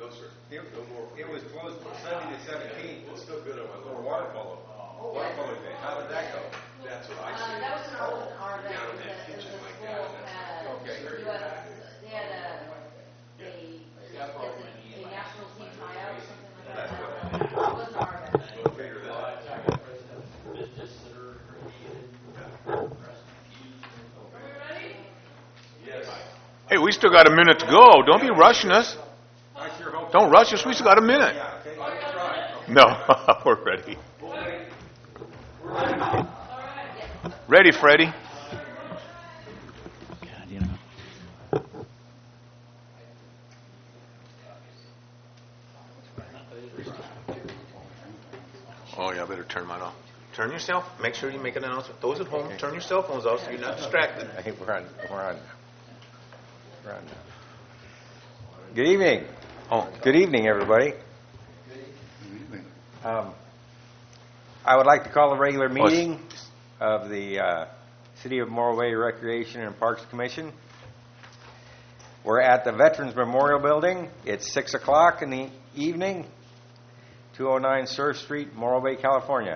No, sir. It was closed Sunday the 17th. It's still good on my For little water polo. Water polo event. How did that go? That's what I see. That was our event. Down in The that kitchen school like that. had, Okay. they had a national team tryout or something like that. It wasn't our event. Go figure that out. Yes. Hey, we still got a minute to go. Don't be rushing us. I sure hope. Don't rush us. We still got a minute. Yeah, okay. Let's try. No, we're ready. Ready, Freddie. Oh, yeah, I better turn mine off. Turn yourself. Make sure you make an announcement. Those at home, turn your cell phones off so you're not distracted. I think we're on. Good evening. Oh, Good evening, everybody. Good evening. I would like to call a regular meeting of the City of Morro Bay Recreation and Parks Commission. We're at the Veterans Memorial Building. It's 6 o'clock in the evening, 209 Surf Street, Morro Bay, California.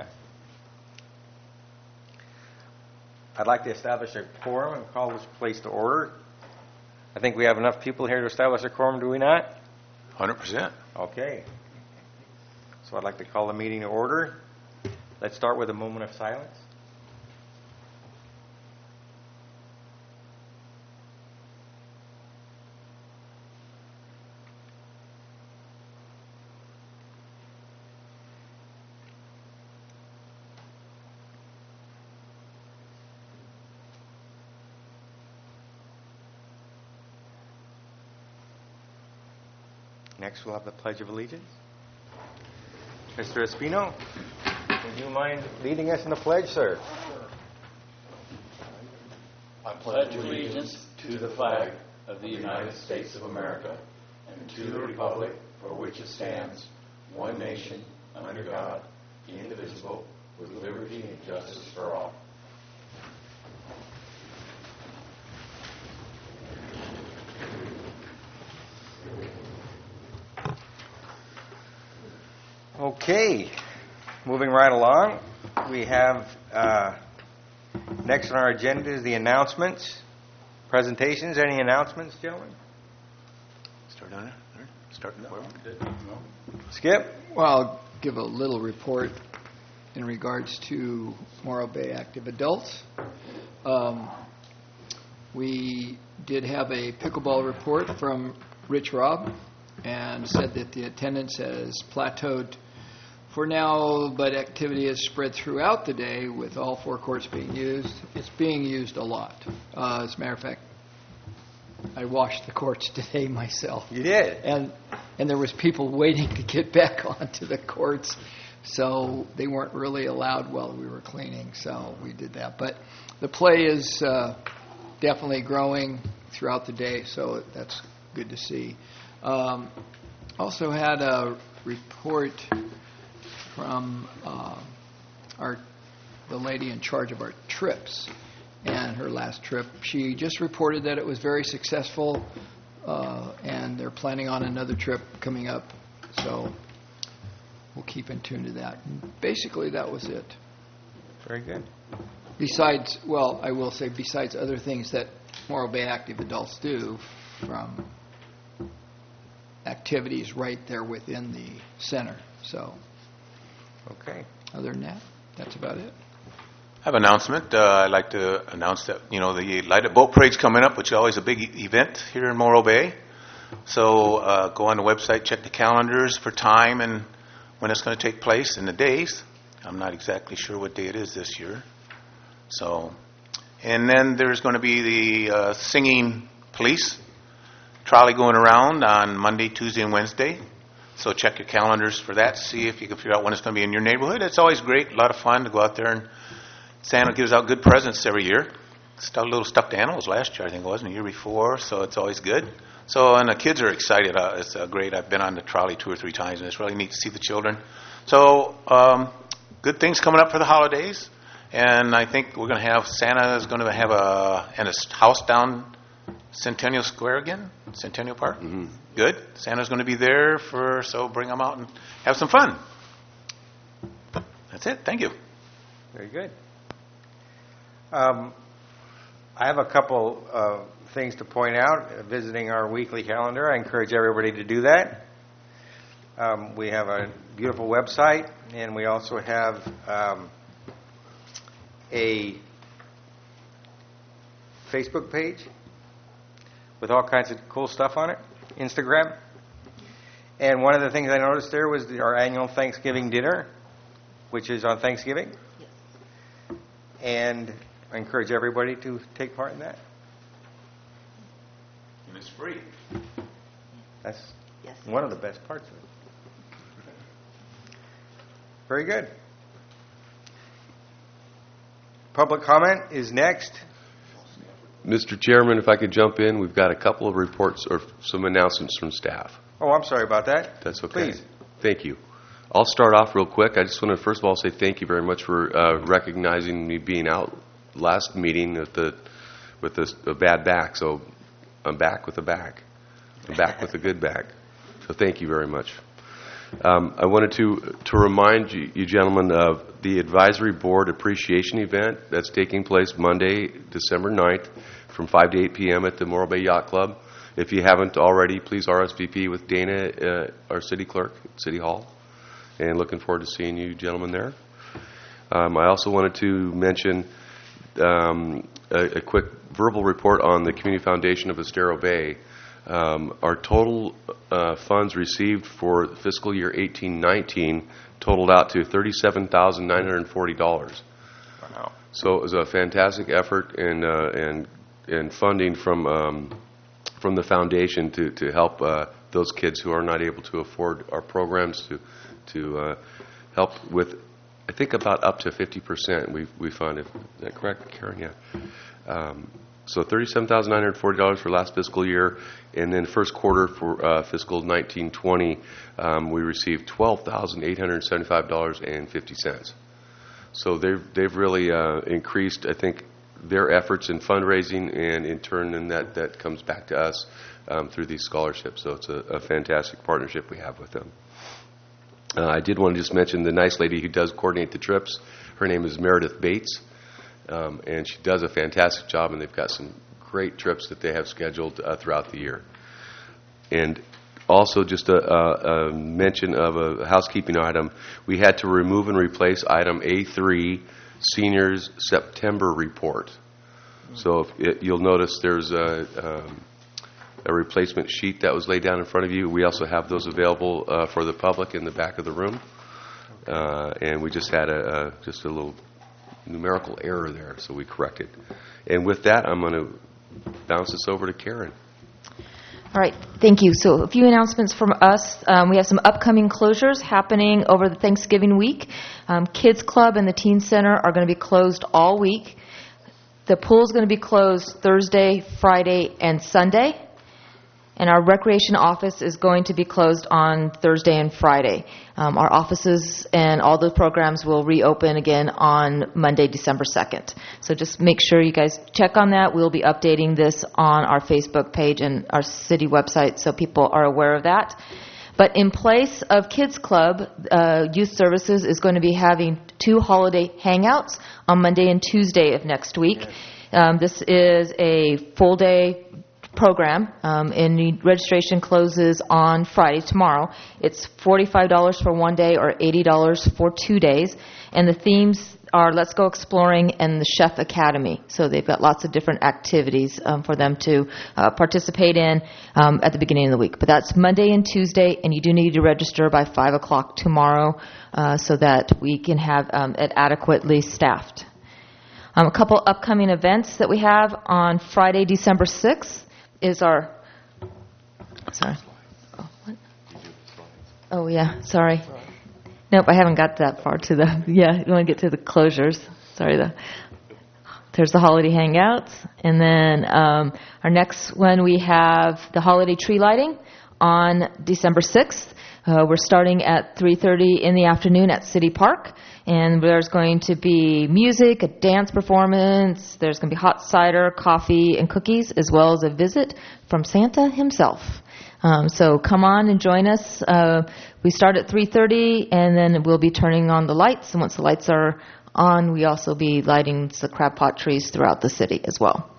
I'd like to establish a quorum and call this place to order. I think we have enough people here to establish a quorum, do we not? 100%. Okay. So I'd like to call the meeting to order. Let's start with a moment of silence. Next, we'll have the Pledge of Allegiance. Mr. Espino, would you mind leading us in the pledge, sir? I pledge allegiance to the flag of the United States of America and to the republic for which it stands, one nation, under God, indivisible, with liberty and justice for all. Okay, moving right along, we have next on our agenda is the announcements, presentations. Any announcements, gentlemen? Start on it. Start where? Skip? Well, I'll give a little report in regards to Morro Bay Active Adults. We did have a pickleball report from Rich Robb and said that the attendance has plateaued for now, but activity has spread throughout the day with all four courts being used. It's being used a lot. As a matter of fact, I washed the courts today myself. You did? And there was people waiting to get back onto the courts, so they weren't really allowed while we were cleaning, so we did that. But the play is definitely growing throughout the day, so that's good to see. Also had a report from the lady in charge of our trips and her last trip. She just reported that it was very successful, and they're planning on another trip coming up, so we'll keep in tune to that. And basically, that was it. Very good. Besides, well, I will say, besides other things that Morro Bay Active Adults do, from activities right there within the center. So, Okay. other than that, that's about it. I have an announcement. I'd like to announce that, the Lighted Boat Parade's coming up, which is always a big event here in Morro Bay. So go on the website, check the calendars for time and when it's going to take place and the days. I'm not exactly sure what day it is this year. So, and then there's going to be the singing police trolley going around on Monday, Tuesday, and Wednesday. So check your calendars for that. See if you can figure out when it's going to be in your neighborhood. It's always great, a lot of fun to go out there, and Santa gives out good presents every year. Little stuffed animals last year, I think it was, and the year before, so it's always good. So, and the kids are excited. It's great. I've been on the trolley 2 or 3 times, and it's really neat to see the children. So, good things coming up for the holidays. And I think we're going to have, Santa is going to have a house down Centennial Square again? Centennial Park? Good. Santa's going to be there so bring them out and have some fun. That's it. Thank you. Very good. I have a couple of things to point out. Visiting our weekly calendar, I encourage everybody to do that. We have a beautiful website, and we also have a Facebook page with all kinds of cool stuff on it, Instagram. And one of the things I noticed there was our annual Thanksgiving dinner, which is on Thanksgiving. Yes. And I encourage everybody to take part in that. And it's free. That's Yes. one of the best parts of it. Very good. Public comment is next. Mr. Chairman, if I could jump in, we've got a couple of reports or some announcements from staff. Oh, I'm sorry about that. That's okay. Please. Thank you. I'll start off real quick. I just want to first of all say thank you very much for recognizing me being out last meeting with a bad back. So I'm back with a back. I'm back with a good back. So thank you very much. I wanted to remind you gentlemen of the Advisory Board Appreciation Event that's taking place Monday, December 9th from 5 to 8 p.m. at the Morro Bay Yacht Club. If you haven't already, please RSVP with Dana, our city clerk at City Hall. And looking forward to seeing you gentlemen there. I also wanted to mention a quick verbal report on the Community Foundation of Estero Bay. Our total funds received for fiscal year 18-19 totaled out to $37,940. Wow. So it was a fantastic effort and funding from the foundation to help those kids who are not able to afford our programs to help with, I think, about up to 50% we funded. Is that correct, Karen? Yeah. So $37,940 for last fiscal year, and then first quarter for fiscal 19-20, we received $12,875.50. So they've really increased, I think, their efforts in fundraising, and in turn, and that comes back to us through these scholarships. So it's a fantastic partnership we have with them. I did want to just mention the nice lady who does coordinate the trips. Her name is Meredith Bates. And she does a fantastic job, and they've got some great trips that they have scheduled throughout the year. And also just a mention of a housekeeping item. We had to remove and replace item A3, Seniors September Report. So you'll notice there's a replacement sheet that was laid down in front of you. We also have those available for the public in the back of the room. And we just had just a little numerical error there, so we corrected. And with that, I'm going to bounce this over to Karen. All right, thank you. So a few announcements from us. We have some upcoming closures happening over the Thanksgiving week. Kids Club and the Teen Center are going to be closed all week. The pool is going to be closed Thursday, Friday, and Sunday. And our recreation office is going to be closed on Thursday and Friday. Our offices and all the programs will reopen again on Monday, December 2nd. So just make sure you guys check on that. We'll be updating this on our Facebook page and our city website so people are aware of that. But in place of Kids Club, Youth Services is going to be having 2 holiday hangouts on Monday and Tuesday of next week. This is a full-day program, and the registration closes on Friday, tomorrow. It's $45 for one day or $80 for 2 days, and the themes are Let's Go Exploring and the Chef Academy. So they've got lots of different activities for them to participate in at the beginning of the week. But that's Monday and Tuesday, and you do need to register by 5 o'clock tomorrow so that we can have it adequately staffed. A couple upcoming events that we have on Friday, December 6th. Is our, sorry. Oh, what? Oh, yeah, sorry. Nope, I haven't got that far to the, yeah, you want to get to the closures. Sorry, there's the holiday hangouts. And then our next one, we have the holiday tree lighting on December 6th. We're starting at 3:30 in the afternoon at City Park, and there's going to be music, a dance performance, there's going to be hot cider, coffee, and cookies, as well as a visit from Santa himself. So come on and join us. We start at 3:30, and then we'll be turning on the lights, and once the lights are on, we also be lighting the crab pot trees throughout the city as well.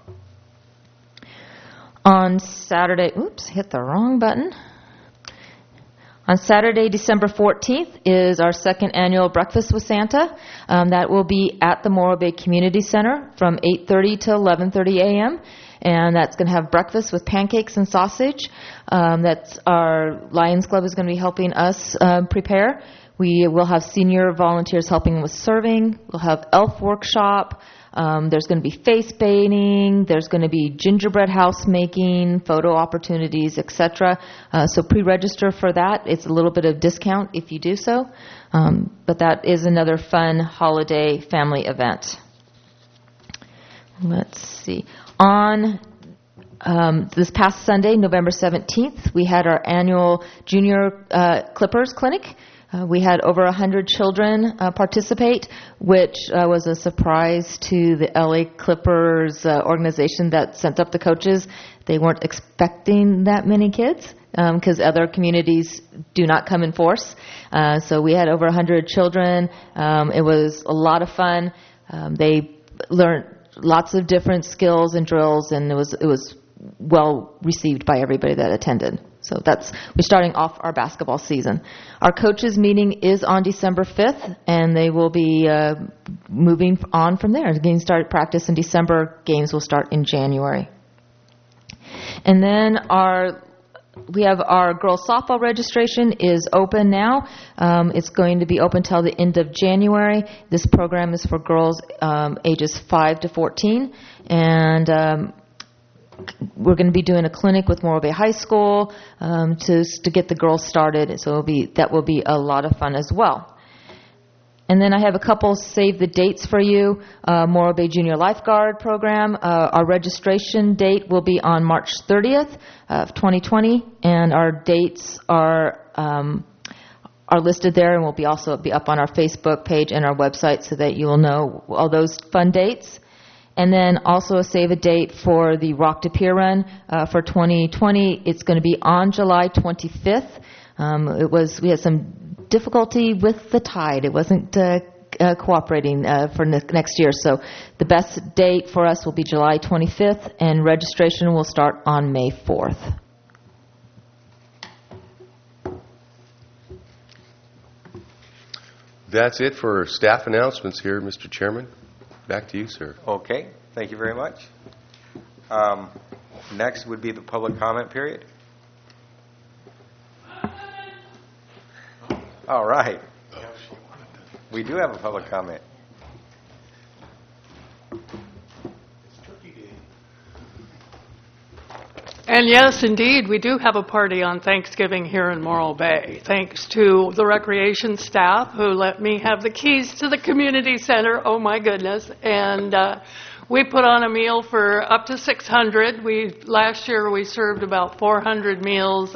On Saturday, hit the wrong button. On Saturday, December 14th, is our second annual Breakfast with Santa. That will be at the Morro Bay Community Center from 8:30 to 11:30 a.m., and that's going to have breakfast with pancakes and sausage. That's our Lions Club is going to be helping us prepare. We will have senior volunteers helping with serving. We'll have elf workshop. There's going to be face painting. There's going to be gingerbread house making, photo opportunities, etc. So pre-register for that. It's a little bit of discount if you do so. But that is another fun holiday family event. Let's see. On this past Sunday, November 17th, we had our annual Junior Clippers Clinic. We had over 100 children participate, which was a surprise to the LA Clippers organization that sent up the coaches. They weren't expecting that many kids because other communities do not come in force. So we had over 100 children. It was a lot of fun. They learned lots of different skills and drills, and it was well received by everybody that attended. So we're starting off our basketball season. Our coaches meeting is on December 5th, and they will be moving on from there. The games start practice in December. Games will start in January. And then we have our girls softball registration is open now. It's going to be open till the end of January. This program is for girls ages 5 to 14, and we're going to be doing a clinic with Morro Bay High School to get the girls started. So that will be a lot of fun as well. And then I have a couple save the dates for you. Morro Bay Junior Lifeguard Program. Our registration date will be on March 30th of 2020, and our dates are listed there, and will be also be up on our Facebook page and our website so that you will know all those fun dates. And then also a save a date for the Rock to Pier Run for 2020. It's going to be on July 25th. We had some difficulty with the tide. It wasn't cooperating for next year. So the best date for us will be July 25th, and registration will start on May 4th. That's it for staff announcements here, Mr. Chairman. Back to you, sir. Okay, thank you very much. Next would be the public comment period. All right. We do have a public comment. And yes, indeed, we do have a party on Thanksgiving here in Morro Bay, thanks to the recreation staff who let me have the keys to the community center. Oh, my goodness. And we put on a meal for up to 600. Last year we served about 400 meals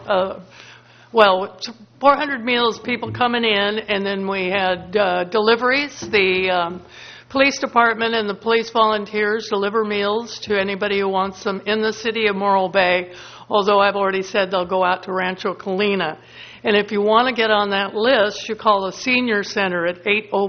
400 meals, people coming in, and then we had deliveries. The police department and the police volunteers deliver meals to anybody who wants them in the city of Morro Bay, although I've already said they'll go out to Rancho Colina. And if you want to get on that list, you call the Senior Center at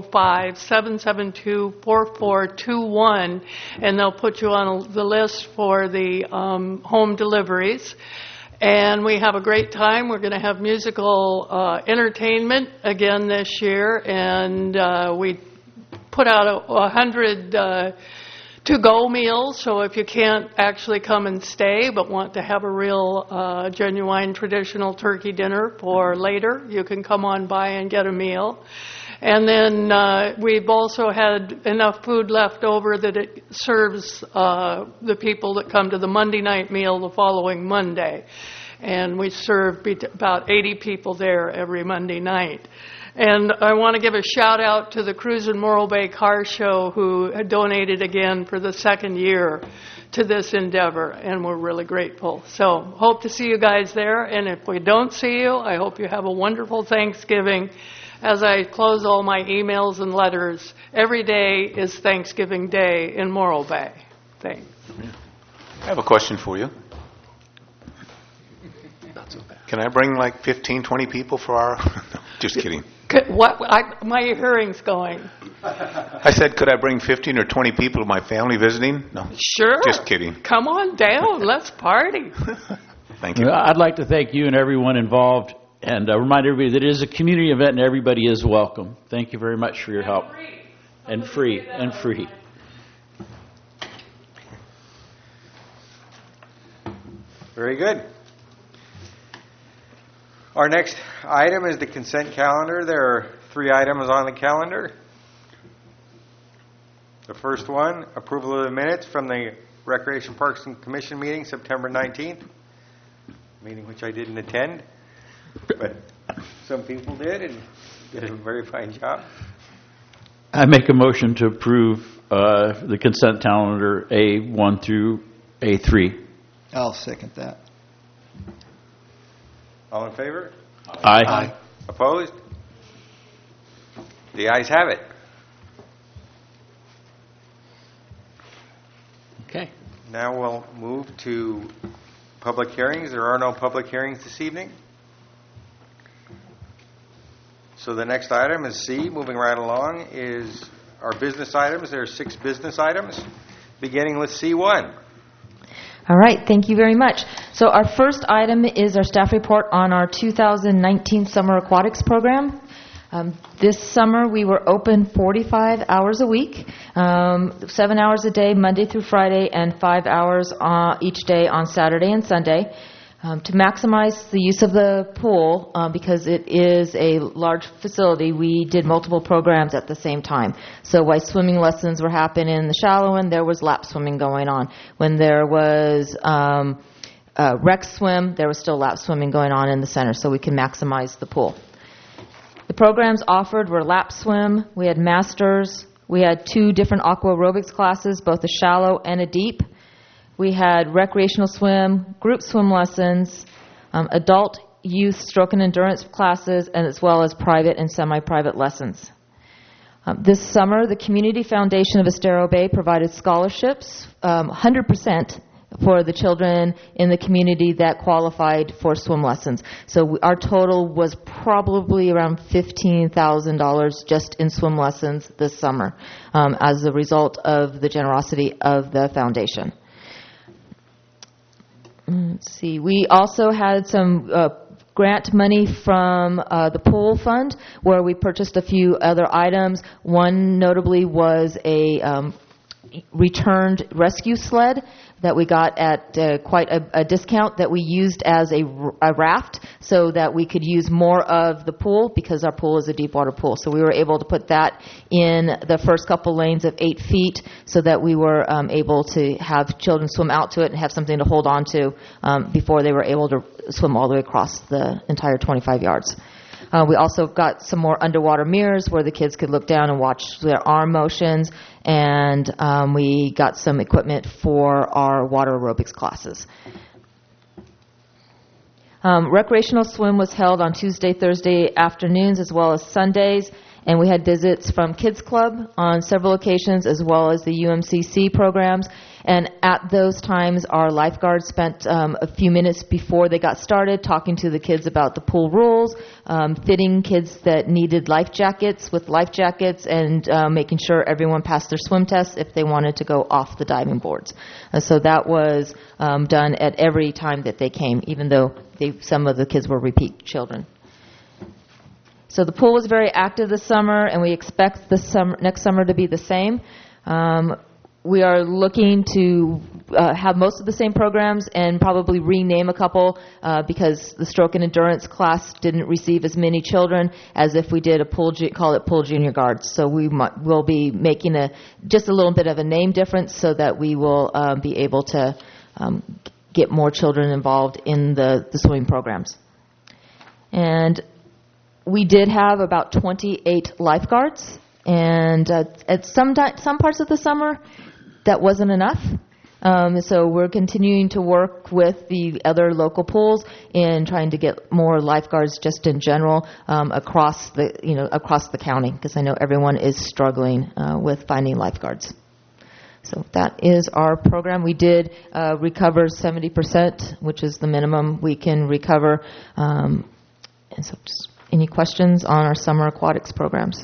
805-772-4421, and they'll put you on the list for the home deliveries. And we have a great time. We're going to have musical entertainment again this year, and we put out 100 to-go meals, so if you can't actually come and stay but want to have a real genuine traditional turkey dinner for later, you can come on by and get a meal. And then we've also had enough food left over that it serves the people that come to the Monday night meal the following Monday. And we serve about 80 people there every Monday night. And I want to give a shout out to the Cruise in Morro Bay Car Show, who had donated again for the second year to this endeavor, and we're really grateful. So hope to see you guys there, and if we don't see you, I hope you have a wonderful Thanksgiving. As I close all my emails and letters, every day is Thanksgiving Day in Morro Bay. Thanks. I have a question for you. Can I bring like 15, 20 people for our... No, just kidding. My hearing's going. I said, could I bring 15 or 20 people to my family visiting? No. Sure. Just kidding. Come on down. Let's party. Thank you. I'd like to thank you and everyone involved and remind everybody that it is a community event and everybody is welcome. Thank you very much for your help. And free. And free. Very good. Our next item is the consent calendar. There are 3 items on the calendar. The first one, approval of the minutes from the Recreation Parks and Commission meeting, September 19th, meeting which I didn't attend, but some people did and did a very fine job. I make a motion to approve the consent calendar A1 through A3. I'll second that. All in favor? Aye. Opposed? The ayes have it. Okay. Now we'll move to public hearings. There are no public hearings this evening. So the next item is C, moving right along, is our business items. There are 6 business items, beginning with C1. All right, thank you very much. So our first item is our staff report on our 2019 Summer Aquatics Program. This summer we were open 45 hours a week, 7 hours a day, Monday through Friday, and 5 hours each day on Saturday and Sunday. To maximize the use of the pool, because it is a large facility, we did multiple programs at the same time. So while swimming lessons were happening in the shallow end, there was lap swimming going on. When there was rec swim, there was still lap swimming going on in the center, so we can maximize the pool. The programs offered were lap swim, we had masters, we had 2 different aqua aerobics classes, both a shallow and a deep. We had recreational swim, group swim lessons, adult, youth, stroke and endurance classes, and as well as private and semi-private lessons. This summer, the Community Foundation of Estero Bay provided scholarships, 100% for the children in the community that qualified for swim lessons. So our total was probably around $15,000 just in swim lessons this summer as a result of the generosity of the foundation. Let's see. We also had some grant money from the pool fund where we purchased a few other items. One notably was a returned rescue sled that we got at quite a discount that we used as a raft so that we could use more of the pool because our pool is a deep water pool. So we were able to put that in the first couple lanes of 8 feet so that we were able to have children swim out to it and have something to hold on to before they were able to swim all the way across the entire 25 yards. We also got some more underwater mirrors where the kids could look down and watch their arm motions, and we got some equipment for our water aerobics classes. Recreational swim was held on Tuesday, Thursday afternoons as well as Sundays, and we had visits from Kids Club on several occasions as well as the UMCC programs. And at those times, our lifeguards spent a few minutes before they got started talking to the kids about the pool rules, fitting kids that needed life jackets with life jackets, and making sure everyone passed their swim tests if they wanted to go off the diving boards. So that was done at every time that they came, even though some of the kids were repeat children. So the pool was very active this summer, and we expect next summer to be the same. We are looking to have most of the same programs and probably rename a couple because the stroke and endurance class didn't receive as many children as if we did call it Pool Junior Guards. So we'll be making just a little bit of a name difference so that we will be able to get more children involved in the swimming programs. And We did have about 28 lifeguards, and at some parts of the summer, that wasn't enough. So we're continuing to work with the other local pools in trying to get more lifeguards just in general across the county, because I know everyone is struggling with finding lifeguards. So that is our program. We did recover 70%, which is the minimum we can recover. And so just any questions on our summer aquatics programs?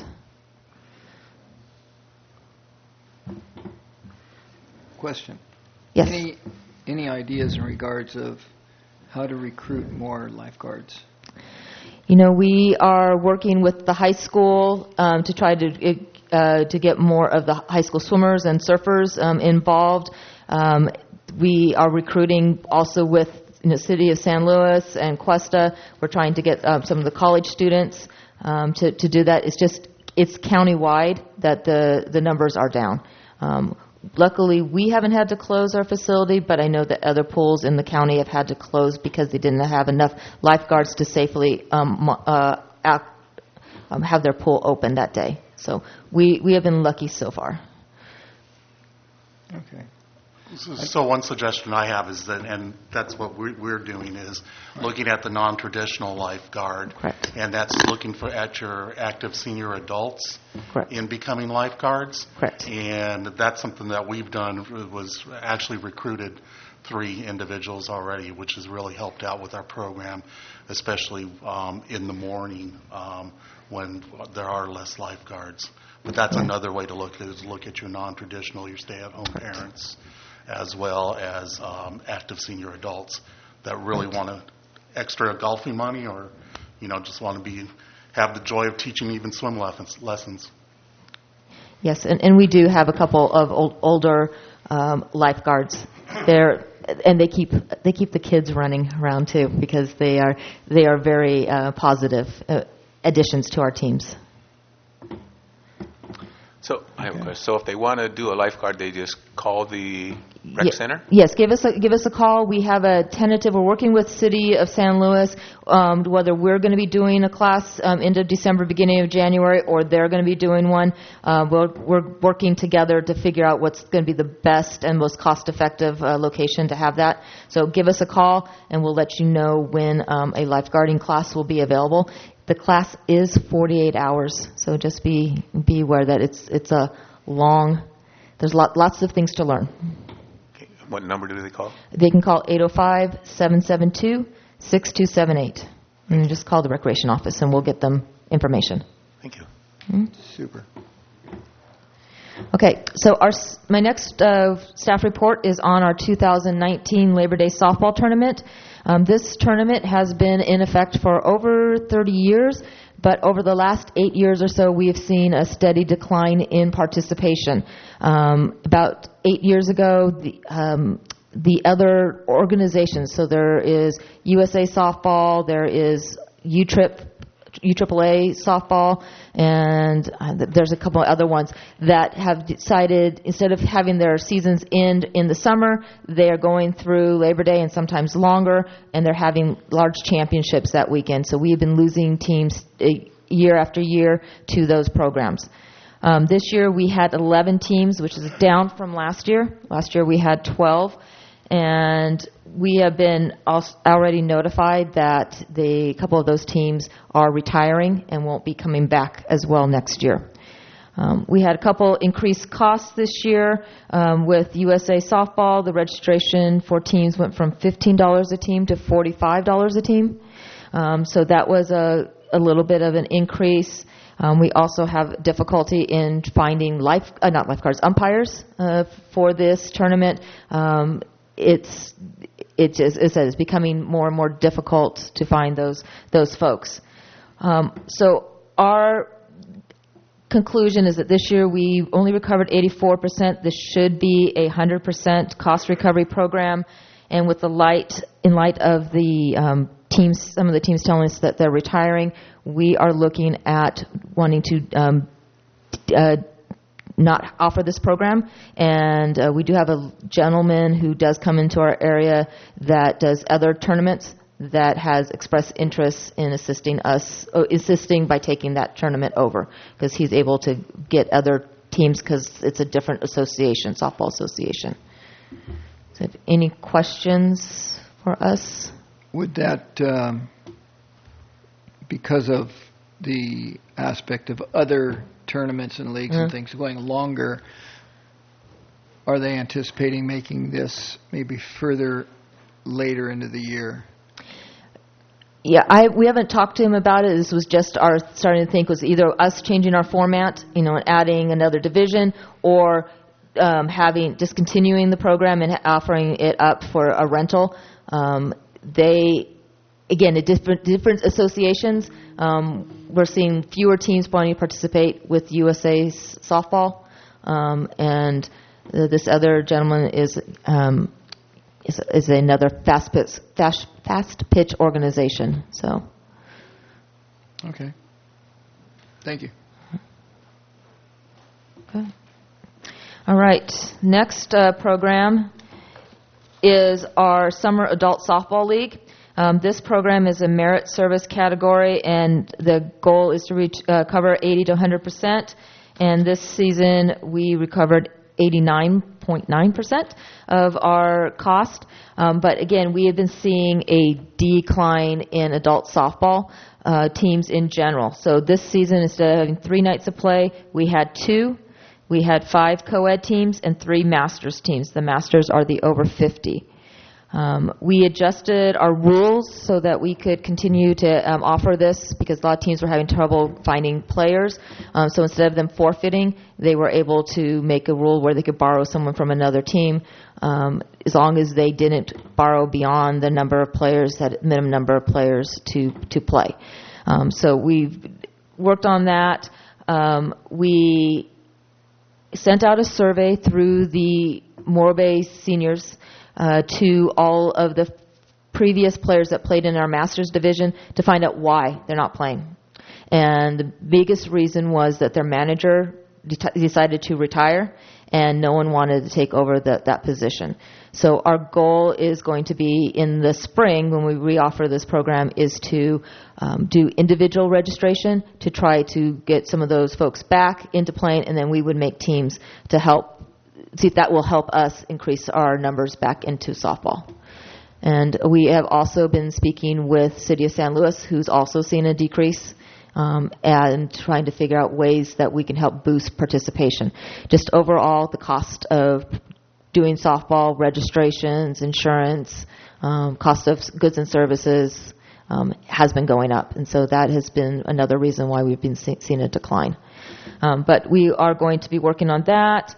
Question. Yes. Any ideas in regards of how to recruit more lifeguards? We are working with the high school to try to get more of the high school swimmers and surfers involved. We are recruiting also with the City of San Luis and Cuesta. We're trying to get some of the college students to do that. It's countywide that the numbers are down. Luckily, we haven't had to close our facility, but I know that other pools in the county have had to close because they didn't have enough lifeguards to safely have their pool open that day. So we have been lucky so far. Okay. So one suggestion I have is that, and that's what we're doing, is looking at the non-traditional lifeguard. Correct. And that's looking at your active senior adults. Correct. In becoming lifeguards. Correct. And that's something that we've done, was actually recruited 3 individuals already, which has really helped out with our program, especially in the morning when there are less lifeguards. But that's another way to look at it, is look at your non-traditional, your stay-at-home parents, as well as active senior adults that really want extra golfing money, or just want to have the joy of teaching even swim lessons. Yes, and we do have a couple of older lifeguards there, and they keep the kids running around too, because they are very positive additions to our teams. So I have a question. So if they want to do a lifeguard, they just call the rec center? Yes, give us a call. We have a tentative. We're working with City of San Luis whether we're going to be doing a class end of December, beginning of January, or they're going to be doing one. We're working together to figure out what's going to be the best and most cost-effective location to have that. So give us a call, and we'll let you know when a lifeguarding class will be available. The class is 48 hours, so just be aware that it's a long. There's lots of things to learn. Okay. What number do they call? They can call 805-772-6278, and just call the recreation office, and we'll get them information. Thank you. Super. Okay, so my next staff report is on our 2019 Labor Day softball tournament. This tournament has been in effect for over 30 years, but over the last 8 years or so, we have seen a steady decline in participation. About 8 years ago, the other organizations, so there is USA Softball, there is UAAA softball, and there's a couple of other ones that have decided, instead of having their seasons end in the summer, they are going through Labor Day and sometimes longer, and they're having large championships that weekend. So we have been losing teams year after year to those programs. This year we had 11 teams, which is down from last year. Last year we had 12. And we have been already notified that a couple of those teams are retiring and won't be coming back as well next year. We had a couple increased costs this year with USA Softball. The registration for teams went from $15 a team to $45 a team. So that was a little bit of an increase. We also have difficulty in finding umpires for this tournament. It's becoming more and more difficult to find those folks. So our conclusion is that this year we only recovered 84%. This should be a 100% cost recovery program. And with in light of the teams, some of the teams telling us that they're retiring, we are looking at wanting to not offer this program, and we do have a gentleman who does come into our area that does other tournaments that has expressed interest in assisting by taking that tournament over, because he's able to get other teams because it's a different association, softball association. So, any questions for us? Would that, because of the aspect of other tournaments and leagues and things going longer, are they anticipating making this maybe further later into the year? Yeah, we haven't talked to him about it. This was just our starting to think was either us changing our format, and adding another division, or discontinuing the program and offering it up for a rental. Different associations, we're seeing fewer teams wanting to participate with USA softball, and this other gentleman is another fast pitch organization. So. Okay. Thank you. Okay. All right. Next program is our Summer Adult Softball League. This program is a merit service category, and the goal is to cover 80 to 100%. And this season, we recovered 89.9% of our cost. But again, we have been seeing a decline in adult softball teams in general. So this season, instead of having 3 nights of play, we had 2. We had 5 co-ed teams and 3 masters teams. The masters are the over 50. We adjusted our rules so that we could continue to offer this, because a lot of teams were having trouble finding players. So instead of them forfeiting, they were able to make a rule where they could borrow someone from another team, as long as they didn't borrow beyond the number of players, that minimum number of players to play. So we've worked on that. We sent out a survey through the Morro Bay seniors to all of the previous players that played in our Masters division to find out why they're not playing. And the biggest reason was that their manager decided to retire, and no one wanted to take over that position. So our goal is going to be in the spring, when we reoffer this program, is to do individual registration to try to get some of those folks back into playing, and then we would make teams to help see if that will help us increase our numbers back into softball. And we have also been speaking with City of San Luis, who's also seen a decrease, and trying to figure out ways that we can help boost participation. Just overall, the cost of doing softball, registrations, insurance, cost of goods and services has been going up. And so that has been another reason why we've been seeing a decline. But we are going to be working on that.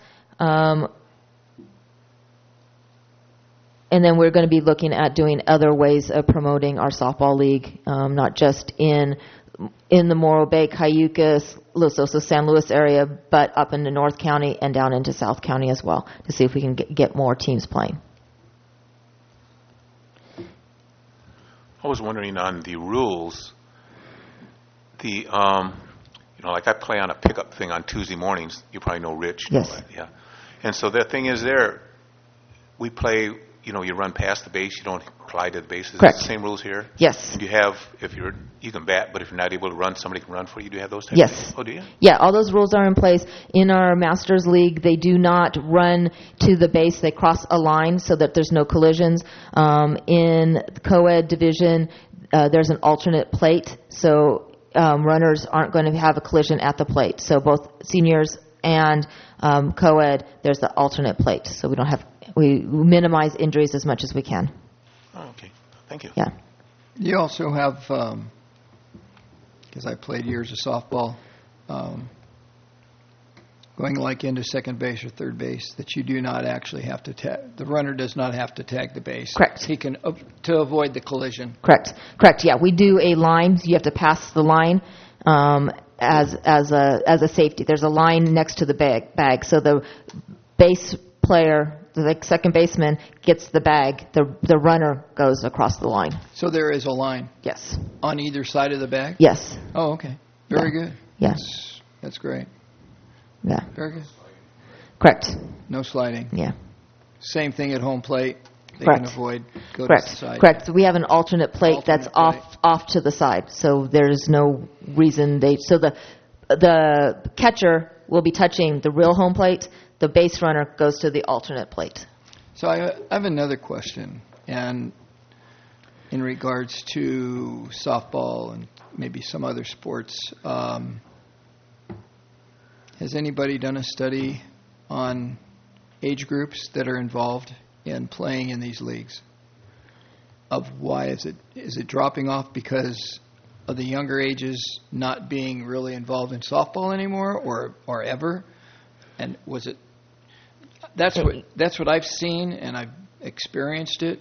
And then we're going to be looking at doing other ways of promoting our softball league, not just in the Morro Bay, Cayucas, Los Osos, San Luis area, but up into North County and down into South County as well, to see if we can get more teams playing. I was wondering on the rules, like I play on a pickup thing on Tuesday mornings. You probably know Rich. Yes. Yeah. And so the thing is we play, you run past the base, you don't fly to the base. Is Correct. it the same rules here? Yes. Do you have, you can bat, but if you're not able to run, somebody can run for you. Do you have those types Yes. of things? Oh, do you? Yeah, all those rules are in place. In our Masters League, they do not run to the base. They cross a line so that there's no collisions. In the co-ed division, there's an alternate plate, so runners aren't going to have a collision at the plate. So both seniors and co-ed, there's the alternate plate. So we minimize injuries as much as we can. Oh, okay. Thank you. Yeah. You also have, because I played years of softball, going like into second base or third base, that you do not actually have to tag. The runner does not have to tag the base. Correct. He can, to avoid the collision. Correct. Yeah, we do a line. You have to pass the line as a safety. There's a line next to the bag. So the base player, the second baseman, gets the bag. The runner goes across the line. So there is a line Yes. on either side of the bag? Yes. Oh, okay. Very good. Yes. That's great. Yeah. Very good. Correct. No sliding. Yeah. Same thing at home plate. They Correct. can avoid go Correct. to the side. Correct. So we have an alternate plate that's Alternate plate. off to the side. So there's no reason so the catcher will be touching the real home plate. The base runner goes to the alternate plate. So I have another question, and in regards to softball and maybe some other sports, has anybody done a study on age groups that are involved in playing in these leagues? Of why is it dropping off because of the younger ages not being really involved in softball anymore, or ever? And was it? That's what I've seen, and I've experienced it.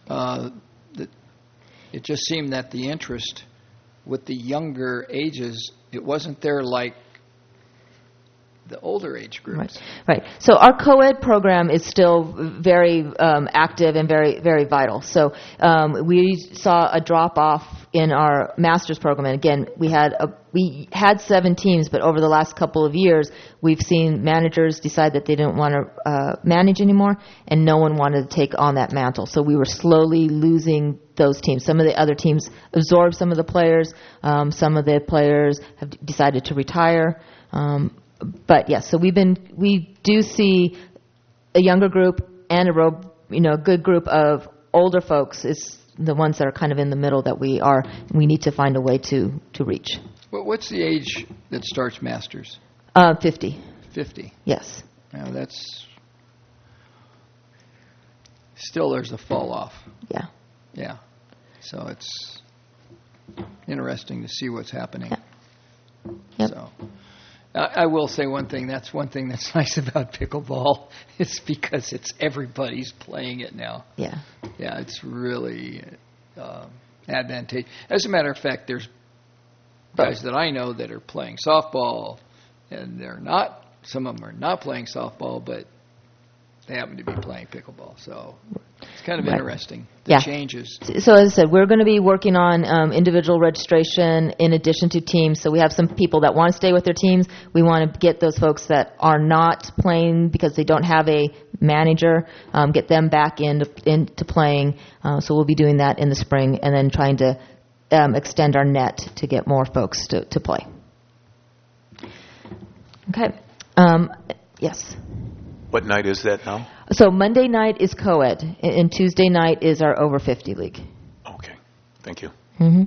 It just seemed that the interest with the younger ages, it wasn't there like the older age groups. Right. So our co-ed program is still very active and very, very vital. So we saw a drop-off in our master's program. And again, we had 7 teams, but over the last couple of years, we've seen managers decide that they didn't want to manage anymore, and no one wanted to take on that mantle. So we were slowly losing those teams. Some of the other teams absorbed some of the players. Some of the players have decided to retire. But yes, so we do see a younger group and a good group of older folks is the ones that are kind of in the middle that we need to find a way to reach. Well, what's the age that starts masters? 50. 50. Yes. Now that's still there's a fall off. Yeah. Yeah. So it's interesting to see what's happening. Yeah. Yep. So I will say one thing. That's one thing that's nice about pickleball. It's because everybody's playing it now. Yeah. Yeah, it's really advantageous. As a matter of fact, there's guys that I know that are playing softball, and they're not. Some of them are not playing softball, but they happen to be playing pickleball. So it's kind of interesting, the changes. So as I said, we're going to be working on individual registration in addition to teams. So we have some people that want to stay with their teams. We want to get those folks that are not playing because they don't have a manager, get them back into playing. So we'll be doing that in the spring and then trying to extend our net to get more folks to play. Okay. Yes. What night is that now? So Monday night is co-ed, and Tuesday night is our over 50 league. Okay. Thank you. Mm-hmm.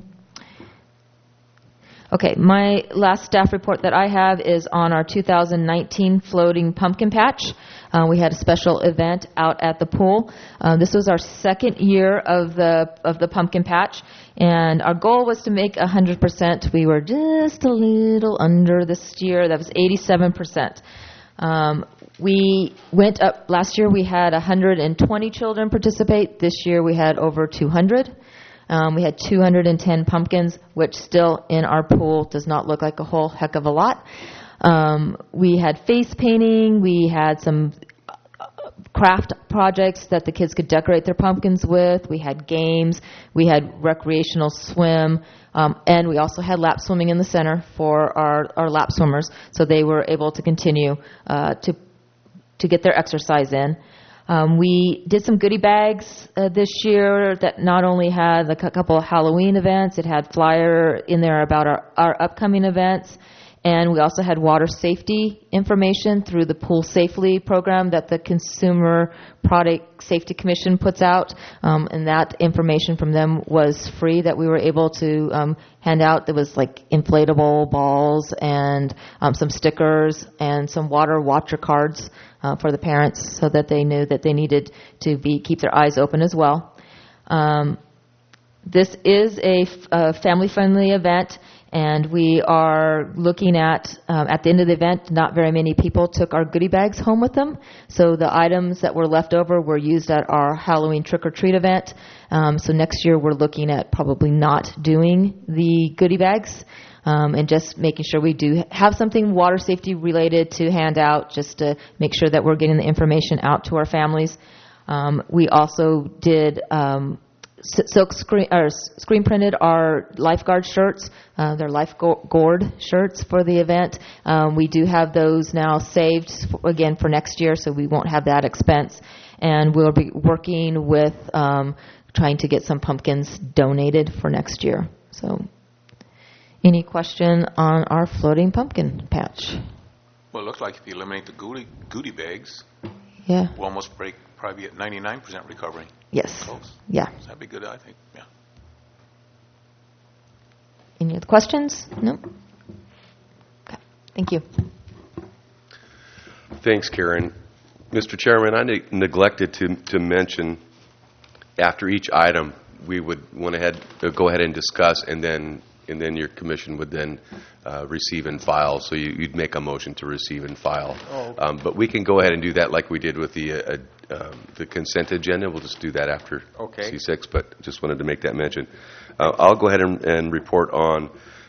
Okay, my last staff report that I have is on our 2019 floating pumpkin patch. We had a special event out at the pool. This was our second year of the pumpkin patch, and our goal was to make 100%. We were just a little under this year. That was 87%. We went up, last year we had 120 children participate. This year we had over 200. We had 210 pumpkins, which still in our pool does not look like a whole heck of a lot. We had face painting. We had some craft projects that the kids could decorate their pumpkins with. We had games. We had recreational swim. And we also had lap swimming in the center for our lap swimmers, so they were able to continue to get their exercise in. We did some goodie bags this year that not only had a couple of Halloween events, it had flyer in there about our upcoming events, and we also had water safety information through the Pool Safely program that the Consumer Product Safety Commission puts out, and that information from them was free that we were able to hand out. There was like inflatable balls and some stickers and some water watcher cards for the parents so that they knew that they needed to keep their eyes open as well. This is a family-friendly event, and we are looking at the end of the event, not very many people took our goodie bags home with them. So the items that were left over were used at our Halloween trick-or-treat event. So next year we're looking at probably not doing the goodie bags and just making sure we do have something water safety related to hand out just to make sure that we're getting the information out to our families. We also did screen printed our lifeguard shirts. They're lifeguard shirts for the event. We do have those now saved again for next year, so we won't have that expense. and we'll be working with trying to get some pumpkins donated for next year. So, any question on our floating pumpkin patch? Well, it looks like if you eliminate the goodie bags, Yeah. we'll almost probably be at 99% recovery. Yes. Close. Yeah. So that'd be good, I think. Yeah. Any other questions? No? Okay. Thank you. Thanks, Karen. Mr. Chairman, I neglected to mention after each item we would go ahead and discuss, and then your commission would then receive and file. So you'd make a motion to receive and file. Oh. But we can go ahead and do that like we did with the consent agenda. We'll just do that after Okay. C6, but just wanted to make that mention. I'll go ahead and report on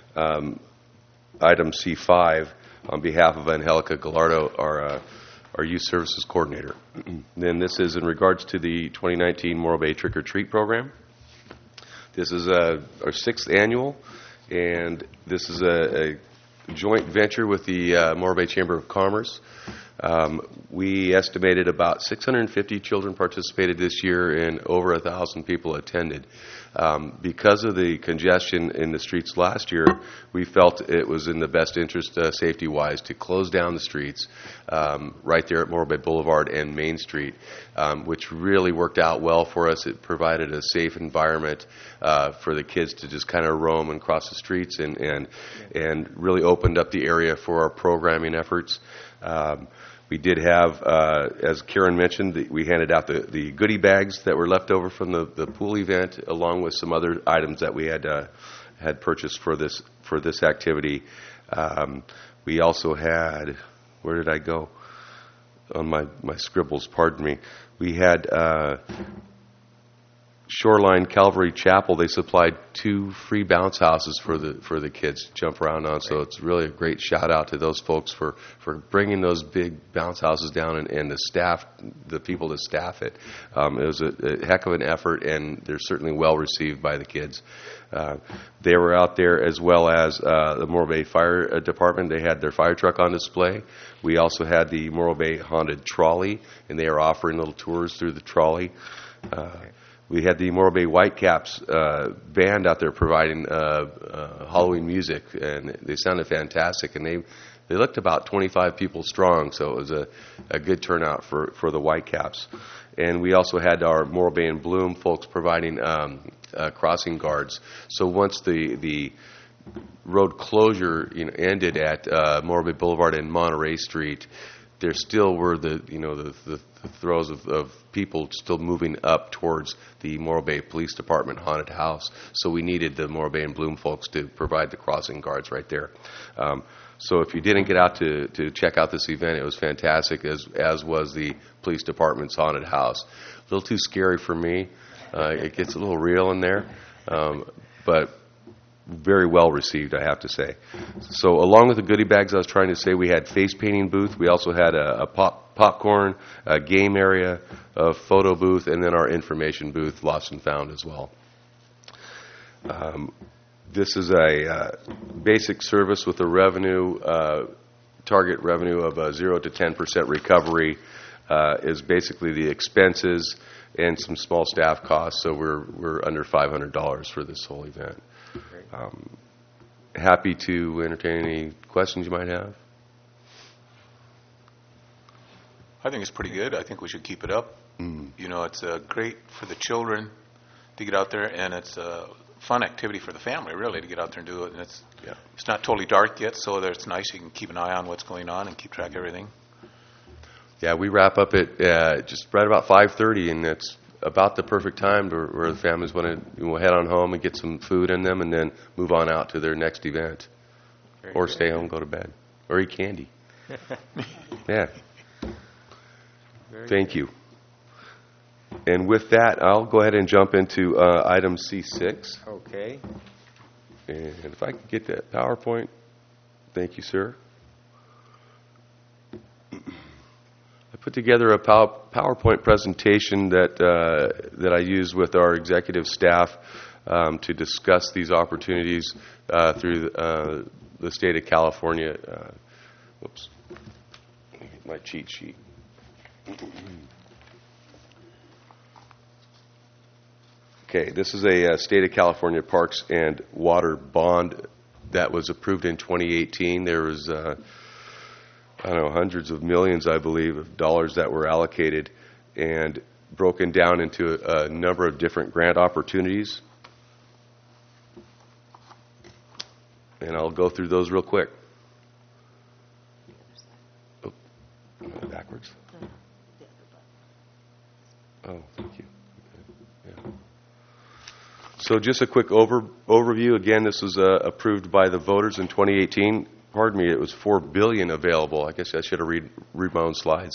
item C5 on behalf of Angelica Gallardo, our Youth Services Coordinator. Then this is in regards to the 2019 Morro Bay Trick or Treat program. This is our 6th annual, and this is a joint venture with the Morro Bay Chamber of Commerce. We estimated about 650 children participated this year, and over 1,000 people attended. Because of the congestion in the streets last year, we felt it was in the best interest, safety-wise, to close down the streets right there at Morro Bay Boulevard and Main Street, which really worked out well for us. It provided a safe environment for the kids to just kind of roam and cross the streets, and really opened up the area for our programming efforts. We did have, as Karen mentioned, we handed out the goodie bags that were left over from the pool event, along with some other items that we had purchased for this activity. We also had, where did I go on my scribbles? Pardon me. We had Shoreline Calvary Chapel. They supplied 2 free bounce houses for the kids to jump around on. So it's really a great shout out to those folks for bringing those big bounce houses down, and the people that staff it. It was a heck of an effort, and they're certainly well received by the kids. They were out there, as well as the Morro Bay Fire Department. They had their fire truck on display. We also had the Morro Bay Haunted Trolley, and they are offering little tours through the trolley. We had the Morro Bay Whitecaps band out there providing Halloween music, and they sounded fantastic. And they looked about 25 people strong, so it was a good turnout for the Whitecaps. And we also had our Morro Bay and Bloom folks providing crossing guards. So once the road closure ended at Morro Bay Boulevard and Monterey Street, there still were the throes of people still moving up towards the Morro Bay Police Department haunted house. So we needed the Morro Bay and Bloom folks to provide the crossing guards right there. So if you didn't get out to check out this event, it was fantastic, as was the Police Department's haunted house. A little too scary for me. It gets a little real in there, but very well received, I have to say. So along with the goodie bags, I was trying to say, we had face painting booth. We also had a popcorn, a game area, a photo booth, and then our information booth, lost and found as well. This is a basic service with a revenue, target revenue of 0 to 10% recovery, is basically the expenses and some small staff costs. So we're under $500 for this whole event. Happy to entertain any questions you might have. I think it's pretty good. I think we should keep it up. It's great for the children to get out there, and it's a fun activity for the family, really, to get out there and do it. And it's not totally dark yet, so it's nice. You can keep an eye on what's going on and keep track of everything. Yeah, we wrap up at just right about 5:30, and it's about the perfect time where the families want to head on home and get some food in them, and then move on out to their next event, or stay home, go to bed, or eat candy. Yeah. Thank you. And with that, I'll go ahead and jump into item C6. Okay. And if I can get that PowerPoint, thank you, sir. I put together a PowerPoint presentation that I use with our executive staff to discuss these opportunities through the state of California. Whoops. Let me get my cheat sheet. Okay, this is a State of California Parks and Water bond that was approved in 2018. There was, hundreds of millions, I believe, of dollars that were allocated and broken down into a number of different grant opportunities. And I'll go through those real quick. Oh, backwards. Oh, thank you. Okay. Yeah. So just a quick overview. Again, this was approved by the voters in 2018. Pardon me, it was $4 billion available. I guess I should have read my own slides.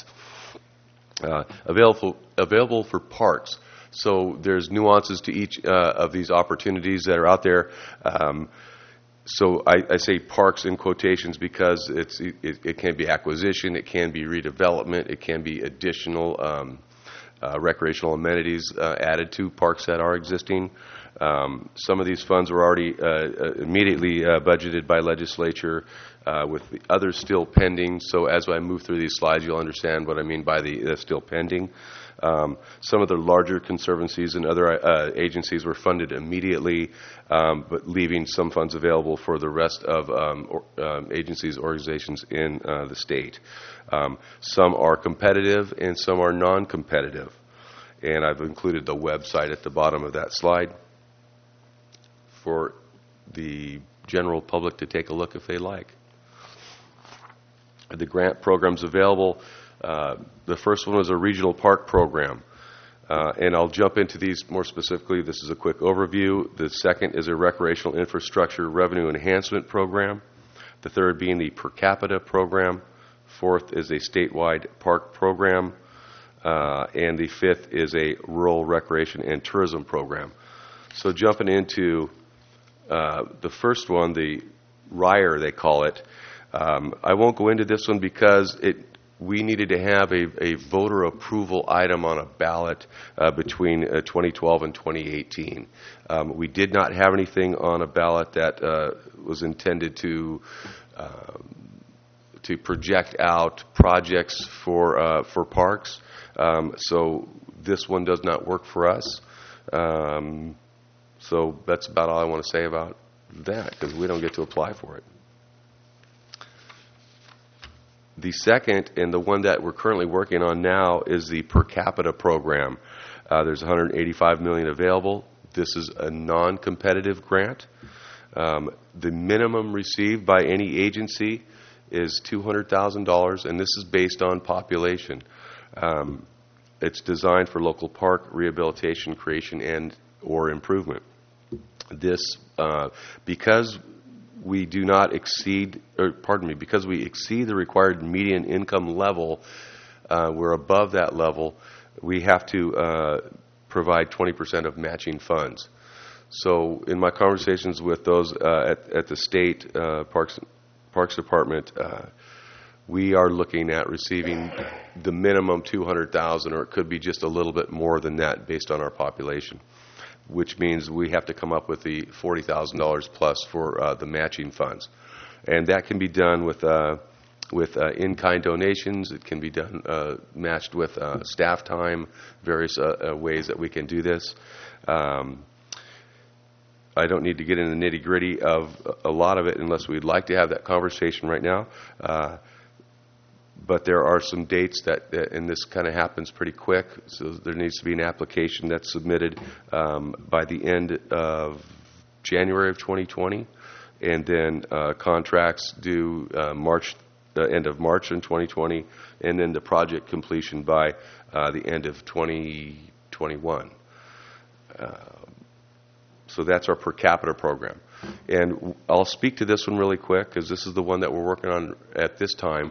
Available for parks. So there's nuances to each of these opportunities that are out there. So I say parks in quotations because it can be acquisition, it can be redevelopment, it can be additional recreational amenities added to parks that are existing. Some of these funds were already immediately budgeted by legislature, with the others still pending. So as I move through these slides, you'll understand what I mean by the still pending. Some of the larger conservancies and other agencies were funded immediately, but leaving some funds available for the rest of agencies, organizations in the state. Some are competitive and some are non-competitive. And I've included the website at the bottom of that slide for the general public to take a look if they like. The grant programs available. The first one was a regional park program. And I'll jump into these more specifically. This is a quick overview. The second is a recreational infrastructure revenue enhancement program. The third being the per capita program. Fourth is a statewide park program. And the fifth is a rural recreation and tourism program. So jumping into the first one, the RIRE, they call it. I won't go into this one because we needed to have a voter approval item on a ballot between 2012 and 2018. We did not have anything on a ballot that was intended to project out projects for parks. So this one does not work for us. So that's about all I want to say about that, because we don't get to apply for it. The second, and the one that we're currently working on now, is the per capita program. There's $185 million available. This is a non-competitive grant. The minimum received by any agency is $200,000, and this is based on population. It's designed for local park rehabilitation, creation, and or improvement. This, because we do not exceed, because we exceed the required median income level, we're above that level, we have to provide 20% of matching funds. So in my conversations with those at the state Parks Department, we are looking at receiving the minimum $200,000, or it could be just a little bit more than that based on our population, which means we have to come up with the $40,000 plus for the matching funds. And that can be done with in-kind donations. It can be done matched with staff time, various ways that we can do this. I don't need to get into the nitty-gritty of a lot of it unless we'd like to have that conversation right now. But there are some dates and this kind of happens pretty quick, so there needs to be an application that's submitted by the end of January of 2020, and then contracts due end of March in 2020, and then the project completion by the end of 2021. So that's our per capita program. And I'll speak to this one really quick because this is the one that we're working on at this time.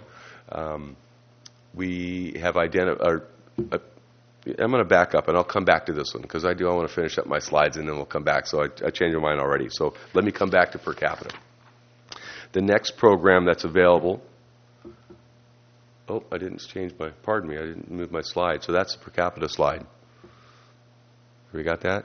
We have identified. I'm going to back up, and I'll come back to this one because I want to finish up my slides, and then we'll come back. So I changed my mind already. So let me come back to per capita. The next program that's available. Oh, I didn't change my. Pardon me. I didn't move my slide. So that's the per capita slide. We got that?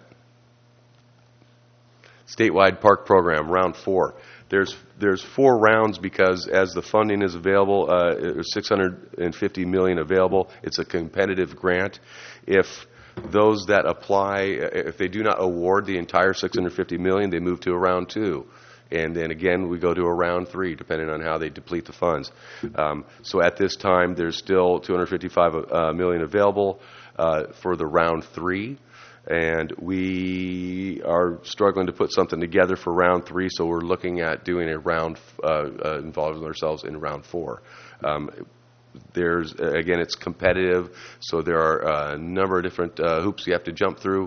Statewide Park Program, round 4. There's 4 rounds because as the funding is available, there's $650 million available. It's a competitive grant. If Those that apply, if they do not award the entire $650 million, they move to a round 2. And then again, we go to a round 3, depending on how they deplete the funds. So at this time, there's still $255 million available for the round 3. And we are struggling to put something together for round 3, so we're looking at doing a round, involving ourselves in round 4. There's, again, it's competitive, so there are a number of different hoops you have to jump through